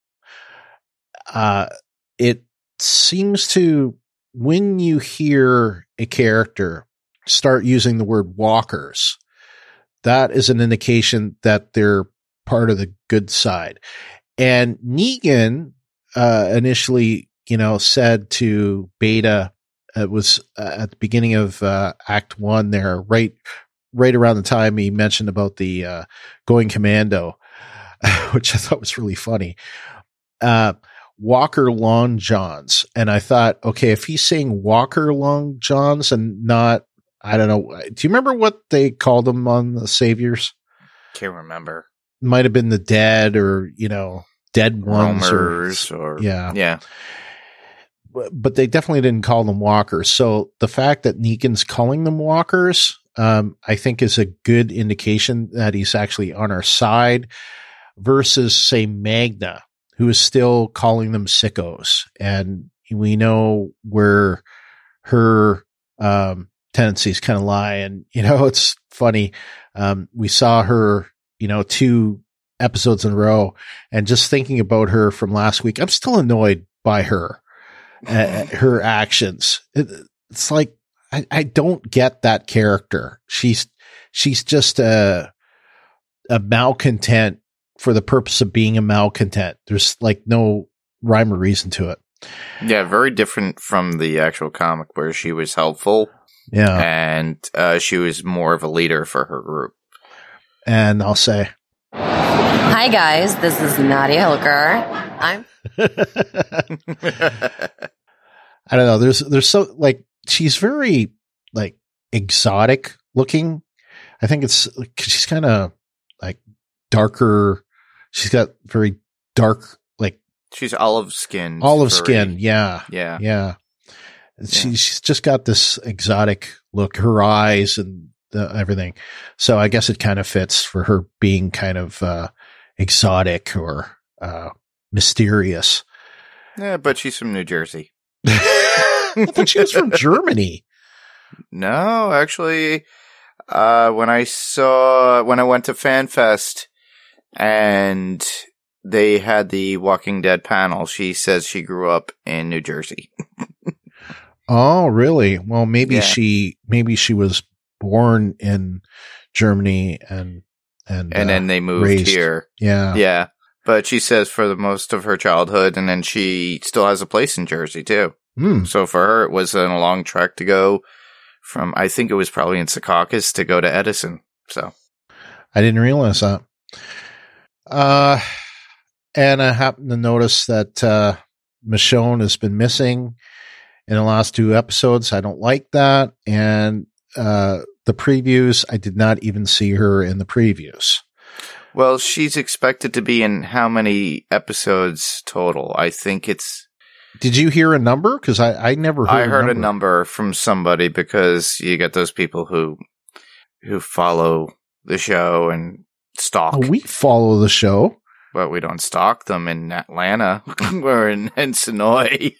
[SPEAKER 5] it seems to, when you hear a character start using the word walkers, that is an indication that they're part of the good side. And Negan, initially, said to Beta, it was at the beginning of Act 1 there, right around the time he mentioned about the going commando, which I thought was really funny. Walker Long Johns. And I thought, okay, if he's saying Walker Long Johns and not, I don't know. Do you remember what they called them on the Saviors?
[SPEAKER 4] Can't remember.
[SPEAKER 5] Might have been the dead or, dead ones.
[SPEAKER 4] Roamers
[SPEAKER 5] yeah. But they definitely didn't call them walkers. So the fact that Negan's calling them walkers, I think is a good indication that he's actually on our side versus, say, Magna, who is still calling them sickos. And we know where her tendencies kind of lie. And, it's funny. We saw her, 2 episodes in a row, and just thinking about her from last week, I'm still annoyed by her. Her actions. It's like, I don't get that character. She's just a malcontent for the purpose of being a malcontent. There's like no rhyme or reason to it.
[SPEAKER 4] Yeah, very different from the actual comic where she was helpful.
[SPEAKER 5] Yeah.
[SPEAKER 4] And she was more of a leader for her group.
[SPEAKER 5] And I'll say,
[SPEAKER 1] hi guys, this is Nadia Hilker.
[SPEAKER 5] I don't know. There's so like, she's very like exotic looking. I think it's like, she's kind of like darker. She's got very dark, like
[SPEAKER 4] she's olive skinned.
[SPEAKER 5] Yeah. She's just got this exotic look, her eyes and everything. So I guess it kind of fits for her being kind of exotic or mysterious.
[SPEAKER 4] Yeah, but she's from New Jersey.
[SPEAKER 5] I thought she was from Germany.
[SPEAKER 4] No, actually, when I went to FanFest and they had the Walking Dead panel, she says she grew up in New Jersey.
[SPEAKER 5] Oh, really? Well, maybe she was born in Germany and
[SPEAKER 4] then they moved
[SPEAKER 5] raised
[SPEAKER 4] here.
[SPEAKER 5] Yeah.
[SPEAKER 4] Yeah. But she says for the most of her childhood, and then she still has a place in Jersey too. So for her, it was a long trek to go from, I think it was probably in Secaucus to go to Edison. So
[SPEAKER 5] I didn't realize that. And I happened to notice that Michonne has been missing in the last 2 episodes. I don't like that. And the previews, I did not even see her in the previews.
[SPEAKER 4] Well, she's expected to be in how many episodes total? I think it's...
[SPEAKER 5] Did you hear a number? Because I never heard
[SPEAKER 4] I heard a number from somebody, because you get those people who follow the show and stalk.
[SPEAKER 5] Oh, we follow the show.
[SPEAKER 4] But we don't stalk them in Atlanta or in Sonoy.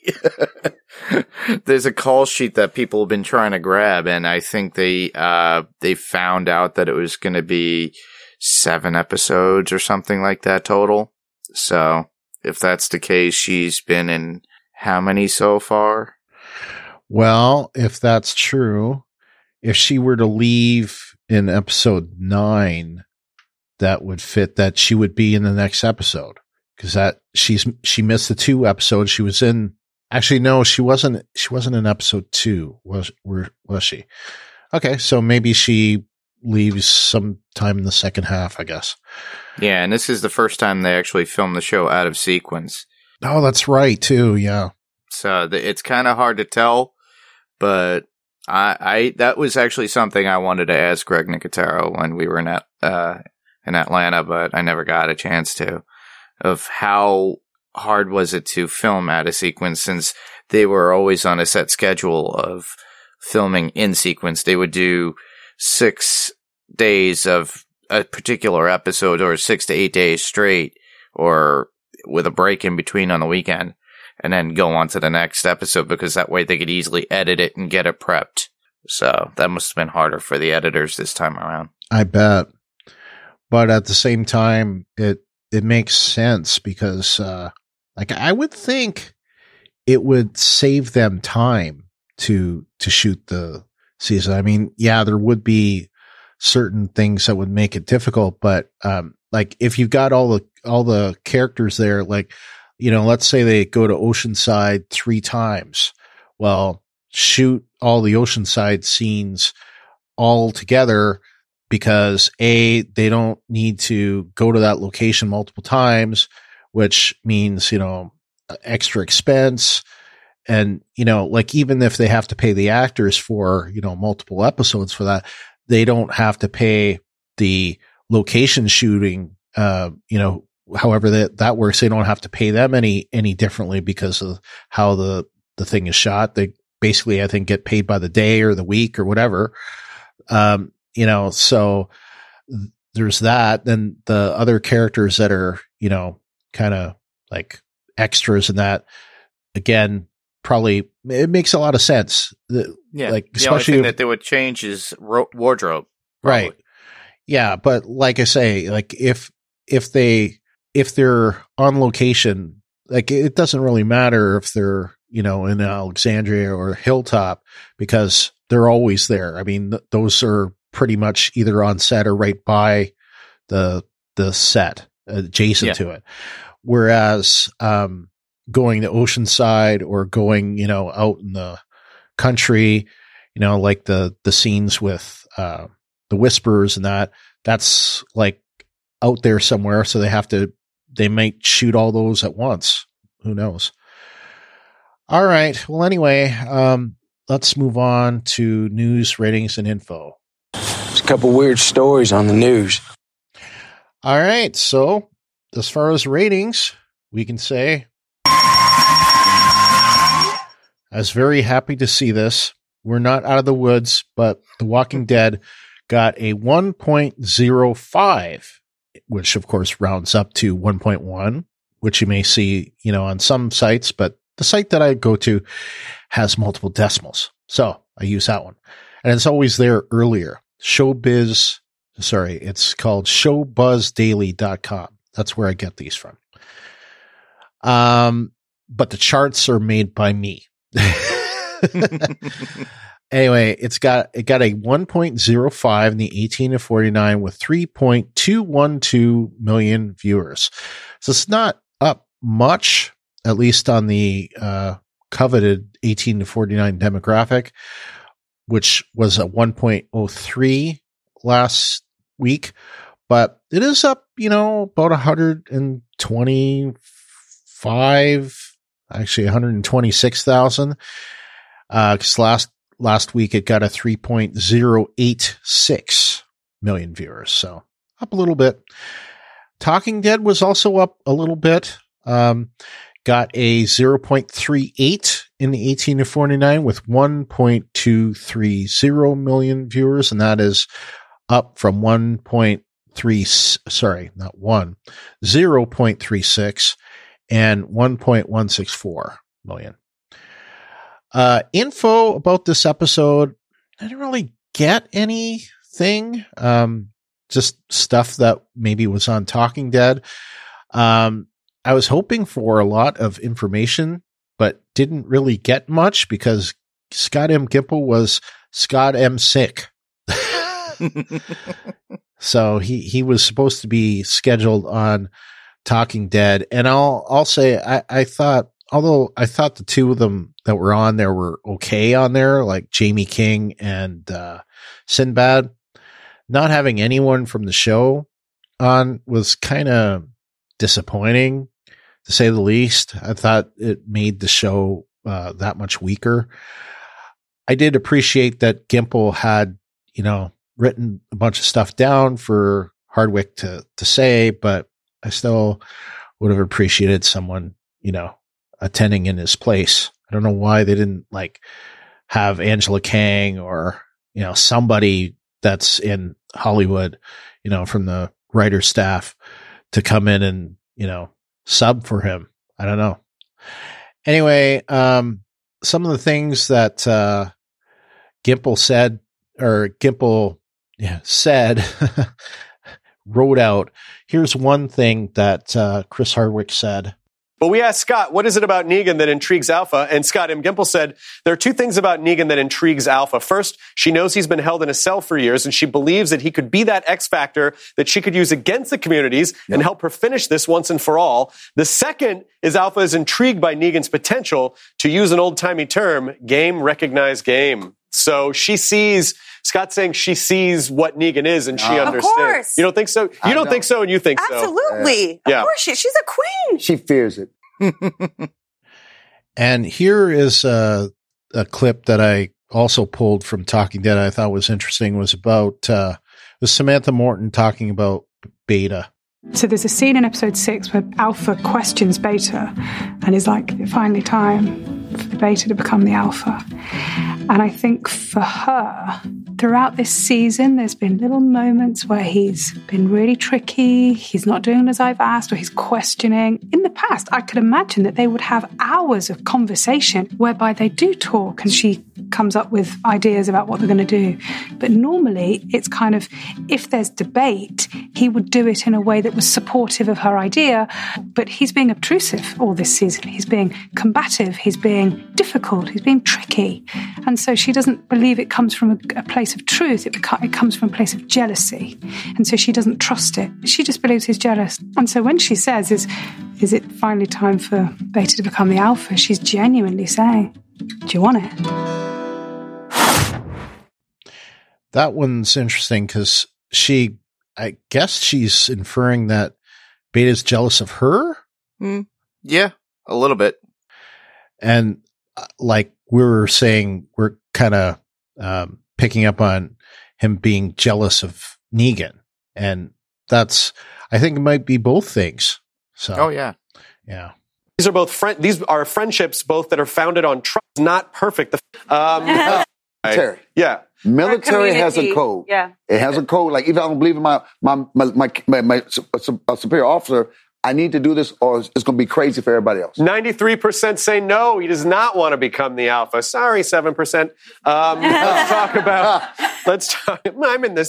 [SPEAKER 4] There's a call sheet that people have been trying to grab, and I think they found out that it was going to be 7 episodes or something like that total. So if that's the case, she's been in how many so far?
[SPEAKER 5] Well, if that's true, if she were to leave in episode 9, that would fit that she would be in the next episode, because she missed the 2 episodes she was in. Actually, no, she wasn't in episode 2. Was she? Okay. So maybe she leaves sometime in the second half, I guess.
[SPEAKER 4] Yeah. And this is the first time they actually filmed the show out of sequence.
[SPEAKER 5] Oh, that's right too. Yeah.
[SPEAKER 4] So it's kind of hard to tell, but that was actually something I wanted to ask Greg Nicotero when we were in Atlanta, but I never got a chance to, of how hard was it to film out of sequence, since they were always on a set schedule of filming in sequence. They would do 6 days of a particular episode, or 6 to 8 days straight, or with a break in between on the weekend, and then go on to the next episode, because that way they could easily edit it and get it prepped. So that must have been harder for the editors this time around.
[SPEAKER 5] I bet. But at the same time, it makes sense, because like I would think it would save them time to shoot the season. I mean, yeah, there would be certain things that would make it difficult, but like if you've got all the characters there, like, you know, let's say they go to Oceanside 3 times. Well, shoot all the Oceanside scenes all together because they don't need to go to that location multiple times, which means, you know, extra expense. And, you know, like even if they have to pay the actors for, you know, multiple episodes for that, they don't have to pay the location shooting, you know, however that works. They don't have to pay them any differently because of how the thing is shot. They basically, I think, get paid by the day or the week or whatever. You know, so there's that. Then the other characters that are, you know, kind of like extras in that, again, probably it makes a lot of sense.
[SPEAKER 4] Yeah.
[SPEAKER 5] Like,
[SPEAKER 4] the only
[SPEAKER 5] especially
[SPEAKER 4] thing that they would change is wardrobe. Probably.
[SPEAKER 5] Right. Yeah. But like I say, like if they're on location, like it doesn't really matter if they're, you know, in Alexandria or Hilltop because they're always there. I mean, those are pretty much either on set or right by the set adjacent to it. Whereas, going to Oceanside or going, you know, out in the country, you know, like the scenes with, the Whisperers and that's like out there somewhere. So they might shoot all those at once. Who knows? All right. Well, anyway, let's move on to news, ratings, and info.
[SPEAKER 10] There's a couple weird stories on the news.
[SPEAKER 5] All right. So as far as ratings, we can say I was very happy to see this. We're not out of the woods, but The Walking Dead got a 1.05, which of course rounds up to 1.1, which you may see, you know, on some sites, but the site that I go to has multiple decimals. So I use that one. And it's always there earlier. It's called showbuzzdaily.com. That's where I get these from. But the charts are made by me. Anyway, it got a 1.05 in the 18 to 49 with 3.212 million viewers. So it's not up much, at least on the coveted 18 to 49 demographic, which was a 1.03 last week, but it is up, you know, about 126,000. Cause last week it got a 3.086 million viewers. So up a little bit. Talking Dead was also up a little bit. Got a 0.38 in the 18 to 49 with 1.230 million viewers. And that is up from 0.36 and 1.164 million. Info about this episode, I didn't really get anything. Just stuff that maybe was on Talking Dead. I was hoping for a lot of information, but didn't really get much because Scott M. Gimple was Scott M. Sick. So he was supposed to be scheduled on Talking Dead. And I'll say, I thought the two of them that were on there were okay on there, like Jamie King and Sinbad. Not having anyone from the show on was kind of disappointing, to say the least. I thought it made the show that much weaker. I did appreciate that Gimple had, you know, written a bunch of stuff down for Hardwick to say, but I still would have appreciated someone, you know, attending in his place. I don't know why they didn't like have Angela Kang or, you know, somebody that's in Hollywood, you know, from the writer staff to come in and, you know, sub for him. I don't know. Anyway, some of the things that Gimple said wrote out. Here's one thing that Chris Hardwick said.
[SPEAKER 11] But we asked Scott, what is it about Negan that intrigues Alpha? And Scott M. Gimple said, there are two things about Negan that intrigues Alpha. First, she knows he's been held in a cell for years, and she believes that he could be that X factor that she could use against the communities and help her finish this once and for all. The second is Alpha is intrigued by Negan's potential, to use an old-timey term, game recognize game. So she sees, Scott's saying she sees what Negan is and she understands.
[SPEAKER 12] Of course.
[SPEAKER 11] You don't think so? You don't think so and you think so.
[SPEAKER 12] Absolutely.
[SPEAKER 11] Yeah.
[SPEAKER 12] Of course she's a queen.
[SPEAKER 13] She fears it.
[SPEAKER 5] And here is a clip that I also pulled from Talking Dead I thought was interesting, was about was Samantha Morton talking about Beta.
[SPEAKER 14] So there's a scene in episode 6 where Alpha questions Beta and is like, finally time for the Beta to become the Alpha. And I think for her, throughout this season, there's been little moments where he's been really tricky, he's not doing as I've asked, or he's questioning. In the past, I could imagine that they would have hours of conversation whereby they do talk and she comes up with ideas about what they're going to do. But normally, it's kind of, if there's debate, he would do it in a way that was supportive of her idea, but he's being obtrusive all this season. He's being combative, he's being difficult, he's being tricky. And so she doesn't believe it comes from a place of truth. It comes from a place of jealousy. And so she doesn't trust it. She just believes he's jealous. And so when she says, is it finally time for Beta to become the Alpha? She's genuinely saying, do you want it?
[SPEAKER 5] That one's interesting because I guess she's inferring that Beta's jealous of her.
[SPEAKER 4] Yeah, a little bit.
[SPEAKER 5] And like we were saying, we're kind of picking up on him being jealous of Negan. And I think it might be both things. So,
[SPEAKER 4] oh, yeah.
[SPEAKER 5] Yeah.
[SPEAKER 11] These are friendships both that are founded on trust, not perfect.
[SPEAKER 13] Terry.
[SPEAKER 11] Yeah.
[SPEAKER 13] Military has a code.
[SPEAKER 12] Yeah.
[SPEAKER 13] It has a code. Like, if I don't believe in my superior officer, I need to do this or it's going to be crazy for everybody else.
[SPEAKER 11] 93% say no, he does not want to become the Alpha. Sorry, 7%. Let's talk. I'm in the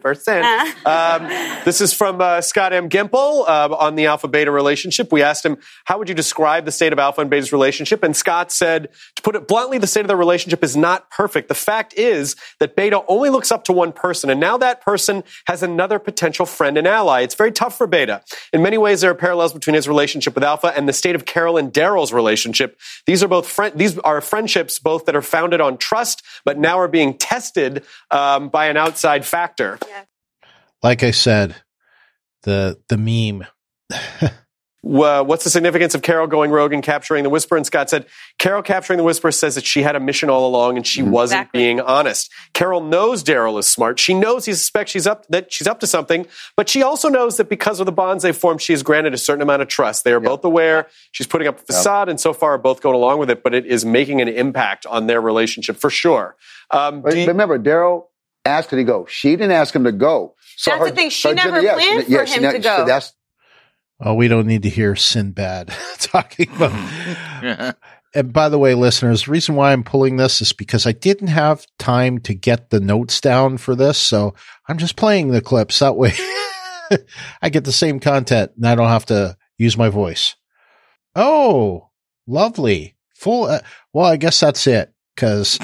[SPEAKER 11] 7%. This is from Scott M. Gimple on the Alpha Beta relationship. We asked him, how would you describe the state of Alpha and Beta's relationship? And Scott said, to put it bluntly, the state of their relationship is not perfect. The fact is that Beta only looks up to one person, and now that person has another potential friend and ally. It's very tough for Beta. In many ways, there are parallels between his relationship with Alpha and the state of Carol and Daryl's relationship. These are friendships both that are founded on trust, but now are being tested by an outside factor.
[SPEAKER 12] Yeah.
[SPEAKER 5] Like I said, the meme.
[SPEAKER 11] What's the significance of Carol going rogue and capturing the Whisperer? And Scott said, Carol capturing the Whisperer says that she had a mission all along and she wasn't being honest. Carol knows Daryl is smart. She knows he suspects she's up to something, but she also knows that because of the bonds they've formed, she is granted a certain amount of trust. They are both aware. She's putting up a facade and so far are both going along with it, but it is making an impact on their relationship for sure.
[SPEAKER 13] Remember, Daryl asked her to go. She didn't ask him to go. So
[SPEAKER 12] that's the thing. She never planned for him to go.
[SPEAKER 5] Oh, we don't need to hear Sinbad talking about. And by the way, listeners, the reason why I'm pulling this is because I didn't have time to get the notes down for this. So I'm just playing the clips. That way I get the same content and I don't have to use my voice. Oh, lovely. Well, I guess that's it because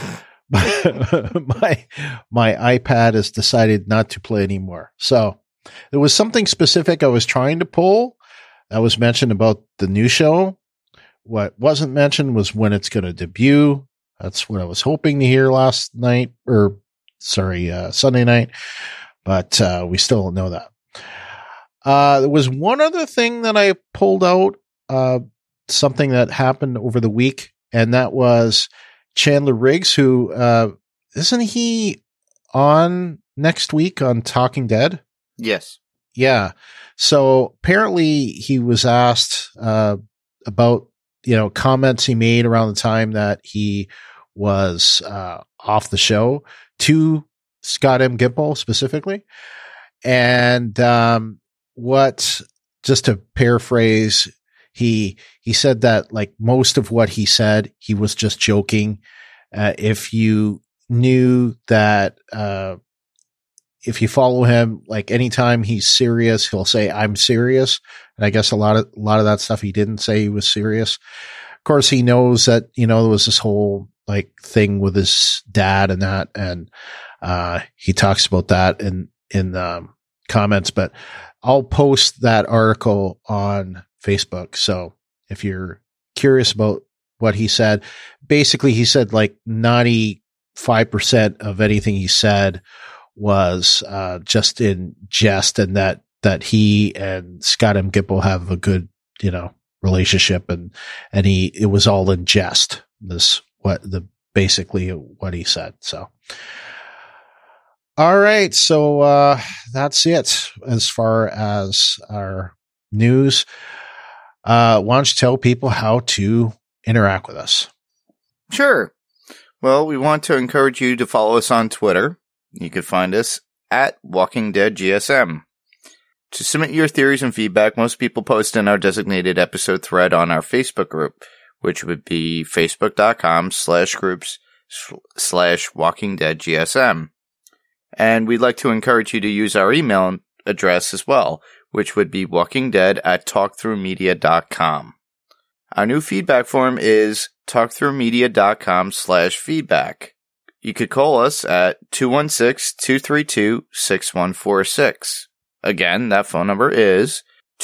[SPEAKER 5] my iPad has decided not to play anymore. So there was something specific I was trying to pull that was mentioned about the new show. What wasn't mentioned was when it's going to debut. That's what I was hoping to hear Sunday night, but we still don't know that. There was one other thing that I pulled out, something that happened over the week, and that was Chandler Riggs, who, isn't he on next week on Talking Dead?
[SPEAKER 4] Yes.
[SPEAKER 5] Yeah. So apparently he was asked, about, comments he made around the time that he was, off the show to Scott M. Gimple specifically. And, just to paraphrase, he said that like most of what he said, he was just joking. If you knew that, if you follow him, like anytime he's serious, he'll say, "I'm serious." And I guess a lot of that stuff he didn't say he was serious. Of course, he knows that, there was this whole like thing with his dad and that, and he talks about that in comments, but I'll post that article on Facebook. So if you're curious about what he said, basically he said like 95% of anything he said was just in jest, and that he and Scott M. Gimple have a good, relationship, and it was all in jest. Basically what he said. So, all right. So, that's it as far as our news. Why don't you tell people how to interact with us?
[SPEAKER 4] Sure. Well, we want to encourage you to follow us on Twitter. You can find us at Walking Dead GSM. To submit your theories and feedback, most people post in our designated episode thread on our Facebook group, which would be facebook.com/groups/WalkingDeadGSM. And we'd like to encourage you to use our email address as well, which would be walkingdead@talkthroughmedia.com. Our new feedback form is talkthroughmedia.com/feedback. You could call us at 216-232-6146. Again, that phone number is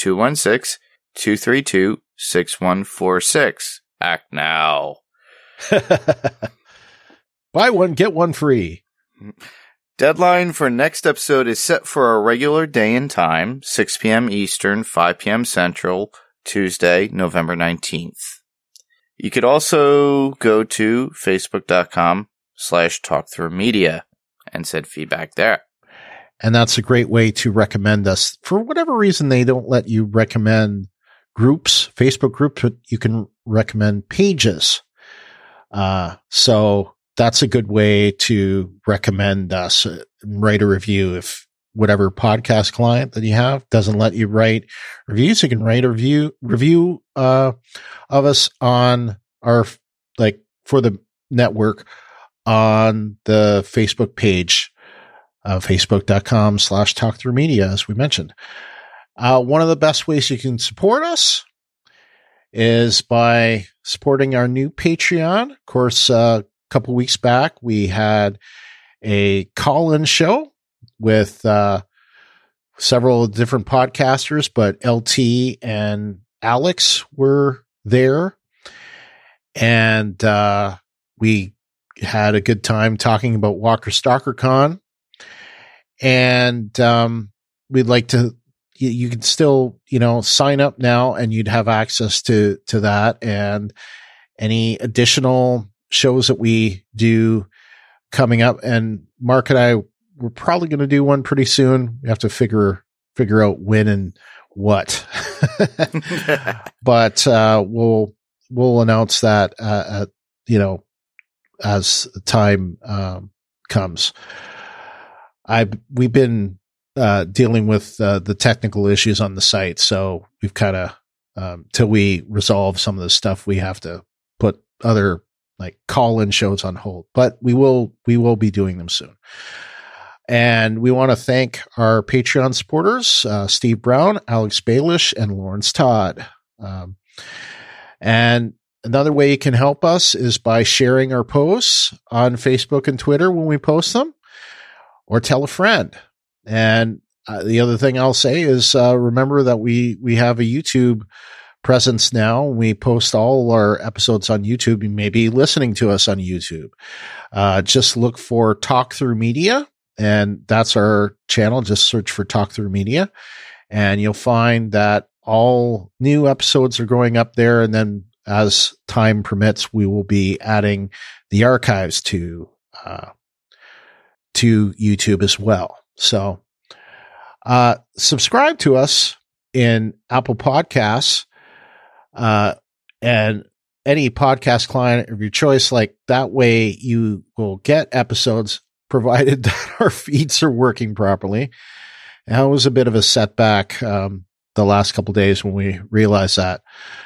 [SPEAKER 4] 216-232-6146. Act now.
[SPEAKER 5] Buy one, get one free.
[SPEAKER 4] Deadline for next episode is set for our regular day and time, 6 p.m. Eastern, 5 p.m. Central, Tuesday, November 19th. You could also go to facebook.com/talkthroughmedia and send feedback there.
[SPEAKER 5] And that's a great way to recommend us. For whatever reason, they don't let you recommend groups, Facebook groups, but you can recommend pages. So that's a good way to recommend us and write a review. If whatever podcast client that you have doesn't let you write reviews, you can write a review of us on our, like, for the network on the Facebook page, facebook.com/talkthroughmedia, as we mentioned. One of the best ways you can support us is by supporting our new Patreon. Of course, a couple weeks back, we had a call-in show with several different podcasters, but LT and Alex were there. And we had a good time talking about Walker Stalker Con. And we'd like to, you can still, sign up now and you'd have access to that and any additional shows that we do coming up. And Mark and I, we're probably going to do one pretty soon. We have to figure out when and what, but we'll announce that, as the time comes. We've been dealing with the technical issues on the site, so we've kind of till we resolve some of the stuff, we have to put other like call-in shows on hold. But we will be doing them soon. And we want to thank our Patreon supporters, Steve Brown, Alex Baelish, and Lawrence Todd. And another way you can help us is by sharing our posts on Facebook and Twitter when we post them, or tell a friend. And the other thing I'll say is remember that we have a YouTube presence now. We post all our episodes on YouTube. You may be listening to us on YouTube. Just look for Talk Through Media, and that's our channel. Just search for Talk Through Media, and you'll find that all new episodes are going up there. And then as time permits, we will be adding the archives to YouTube as well. So, subscribe to us in Apple Podcasts, and any podcast client of your choice. Like that way you will get episodes, provided that our feeds are working properly. And it was a bit of a setback, the last couple of days when we realized that.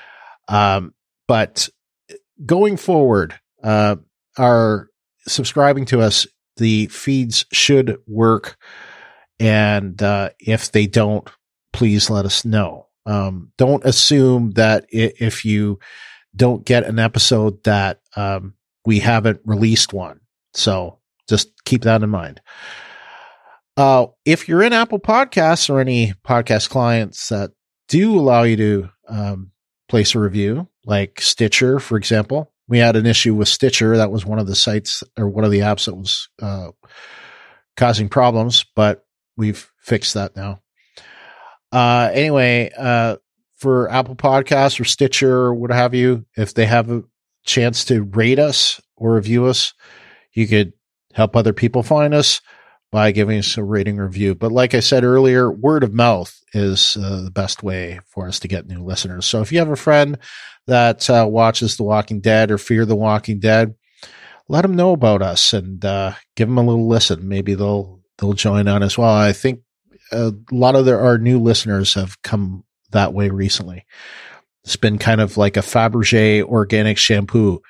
[SPEAKER 5] But going forward, are subscribing to us, the feeds should work And if they don't, please let us know. Don't assume that if you don't get an episode that we haven't released one. So just keep that in mind. If you're in Apple Podcasts or any podcast clients that do allow you to place a review, like Stitcher, for example. We had an issue with Stitcher. That was one of the sites or one of the apps that was causing problems, but we've fixed that now. Anyway, for Apple Podcasts or Stitcher or what have you, if they have a chance to rate us or review us, you could help other people find us by giving us a rating review. But like I said earlier, word of mouth is the best way for us to get new listeners. So if you have a friend that watches The Walking Dead or Fear the Walking Dead, let them know about us and give them a little listen. Maybe they'll join on as well. I think a lot of our new listeners have come that way recently. It's been kind of like a Fabergé organic shampoo.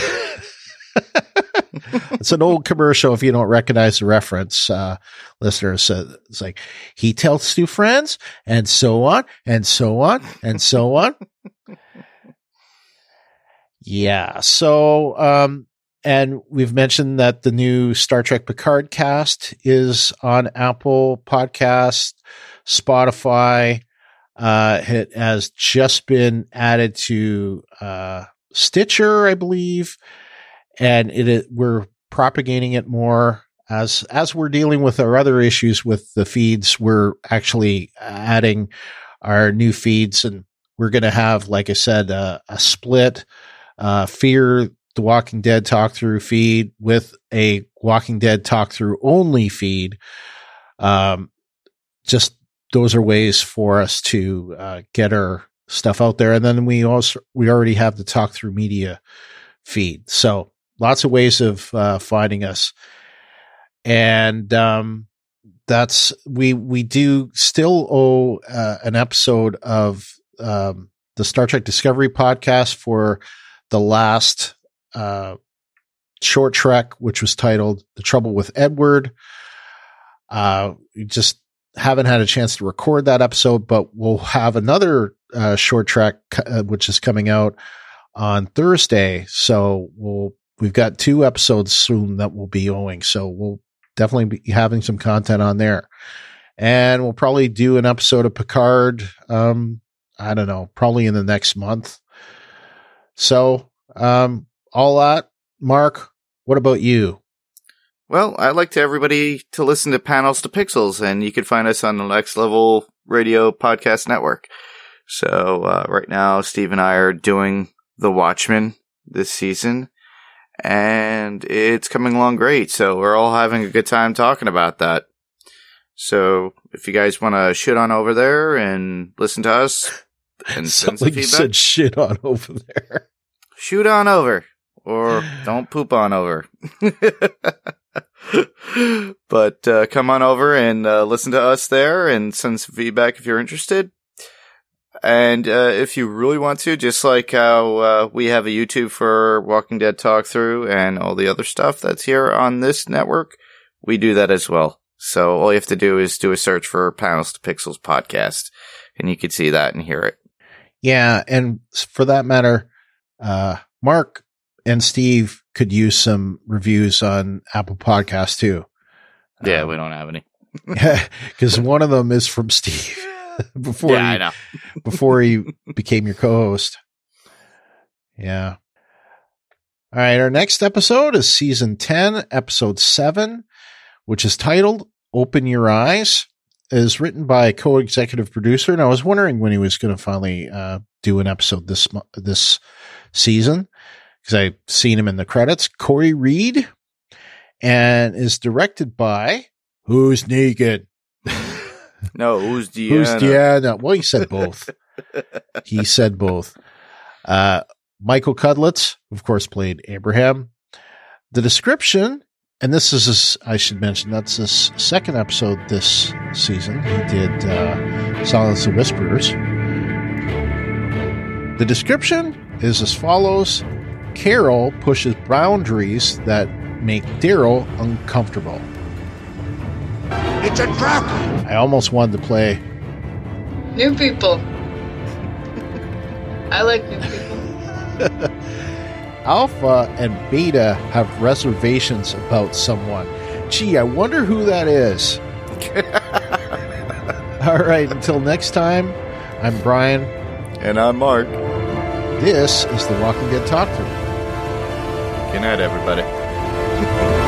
[SPEAKER 5] It's an old commercial if you don't recognize the reference, listeners. It's like, he tells two friends, and so on, and so on, and so on. Yeah. So, and we've mentioned that the new Star Trek Picard cast is on Apple Podcasts, Spotify. It has just been added to Stitcher, I believe. And we're propagating it more as we're dealing with our other issues with the feeds. We're actually adding our new feeds, and we're going to have, like I said, a split Fear the Walking Dead talk through feed with a Walking Dead talk through only feed. Just those are ways for us to get our stuff out there, and then we already have the talk through media feed. So lots of ways of finding us. And we do still owe an episode of the Star Trek Discovery podcast for the last short trek, which was titled The Trouble with Edward. We just haven't had a chance to record that episode, but we'll have another short trek which is coming out on Thursday. So we've got 2 episodes soon that we'll be owing. So we'll definitely be having some content on there. And we'll probably do an episode of Picard. I don't know, probably in the next month. So, all that. Mark, what about you?
[SPEAKER 4] Well, I'd like everybody to listen to Panels to Pixels, and you can find us on the Next Level Radio Podcast Network. So, right now, Steve and I are doing The Watchmen this season, and it's coming along great. So we're all having a good time talking about that. So if you guys want to shit on over there and listen to us and send some feedback.
[SPEAKER 5] You said shit on over there.
[SPEAKER 4] Shoot on over, or don't poop on over. But come on over and listen to us there and send some feedback if you're interested. And if you really want to, just like how we have a YouTube for Walking Dead Talk Through and all the other stuff that's here on this network, we do that as well. So all you have to do is do a search for Panels to Pixels podcast, and you can see that and hear it.
[SPEAKER 5] Yeah, and for that matter, Mark and Steve could use some reviews on Apple Podcasts too.
[SPEAKER 4] Yeah, we don't have any.
[SPEAKER 5] Because one of them is from Steve.
[SPEAKER 4] I know.
[SPEAKER 5] Before he became your co-host. Yeah. All right. Our next episode is season 10, episode 7, which is titled Open Your Eyes. It is written by a co-executive producer. And I was wondering when he was going to finally do an episode this season, because I've seen him in the credits. Corey Reed, and is directed by Who's Naked?
[SPEAKER 4] No, who's Deanna?
[SPEAKER 5] Who's Deanna? Well, he said both. Michael Cudlitz, of course, played Abraham. The description, and this is, I should mention, that's his second episode this season. He did Silence of Whisperers. The description is as follows. Carol pushes boundaries that make Daryl uncomfortable.
[SPEAKER 8] It's a trap!
[SPEAKER 5] I almost wanted to play
[SPEAKER 15] New people. I like new people.
[SPEAKER 5] Alpha and Beta have reservations about someone. Gee, I wonder who that is. All right, until next time, I'm Brian.
[SPEAKER 4] And I'm Mark.
[SPEAKER 5] This is the Walking Dead Talk Through.
[SPEAKER 4] Good night, everybody.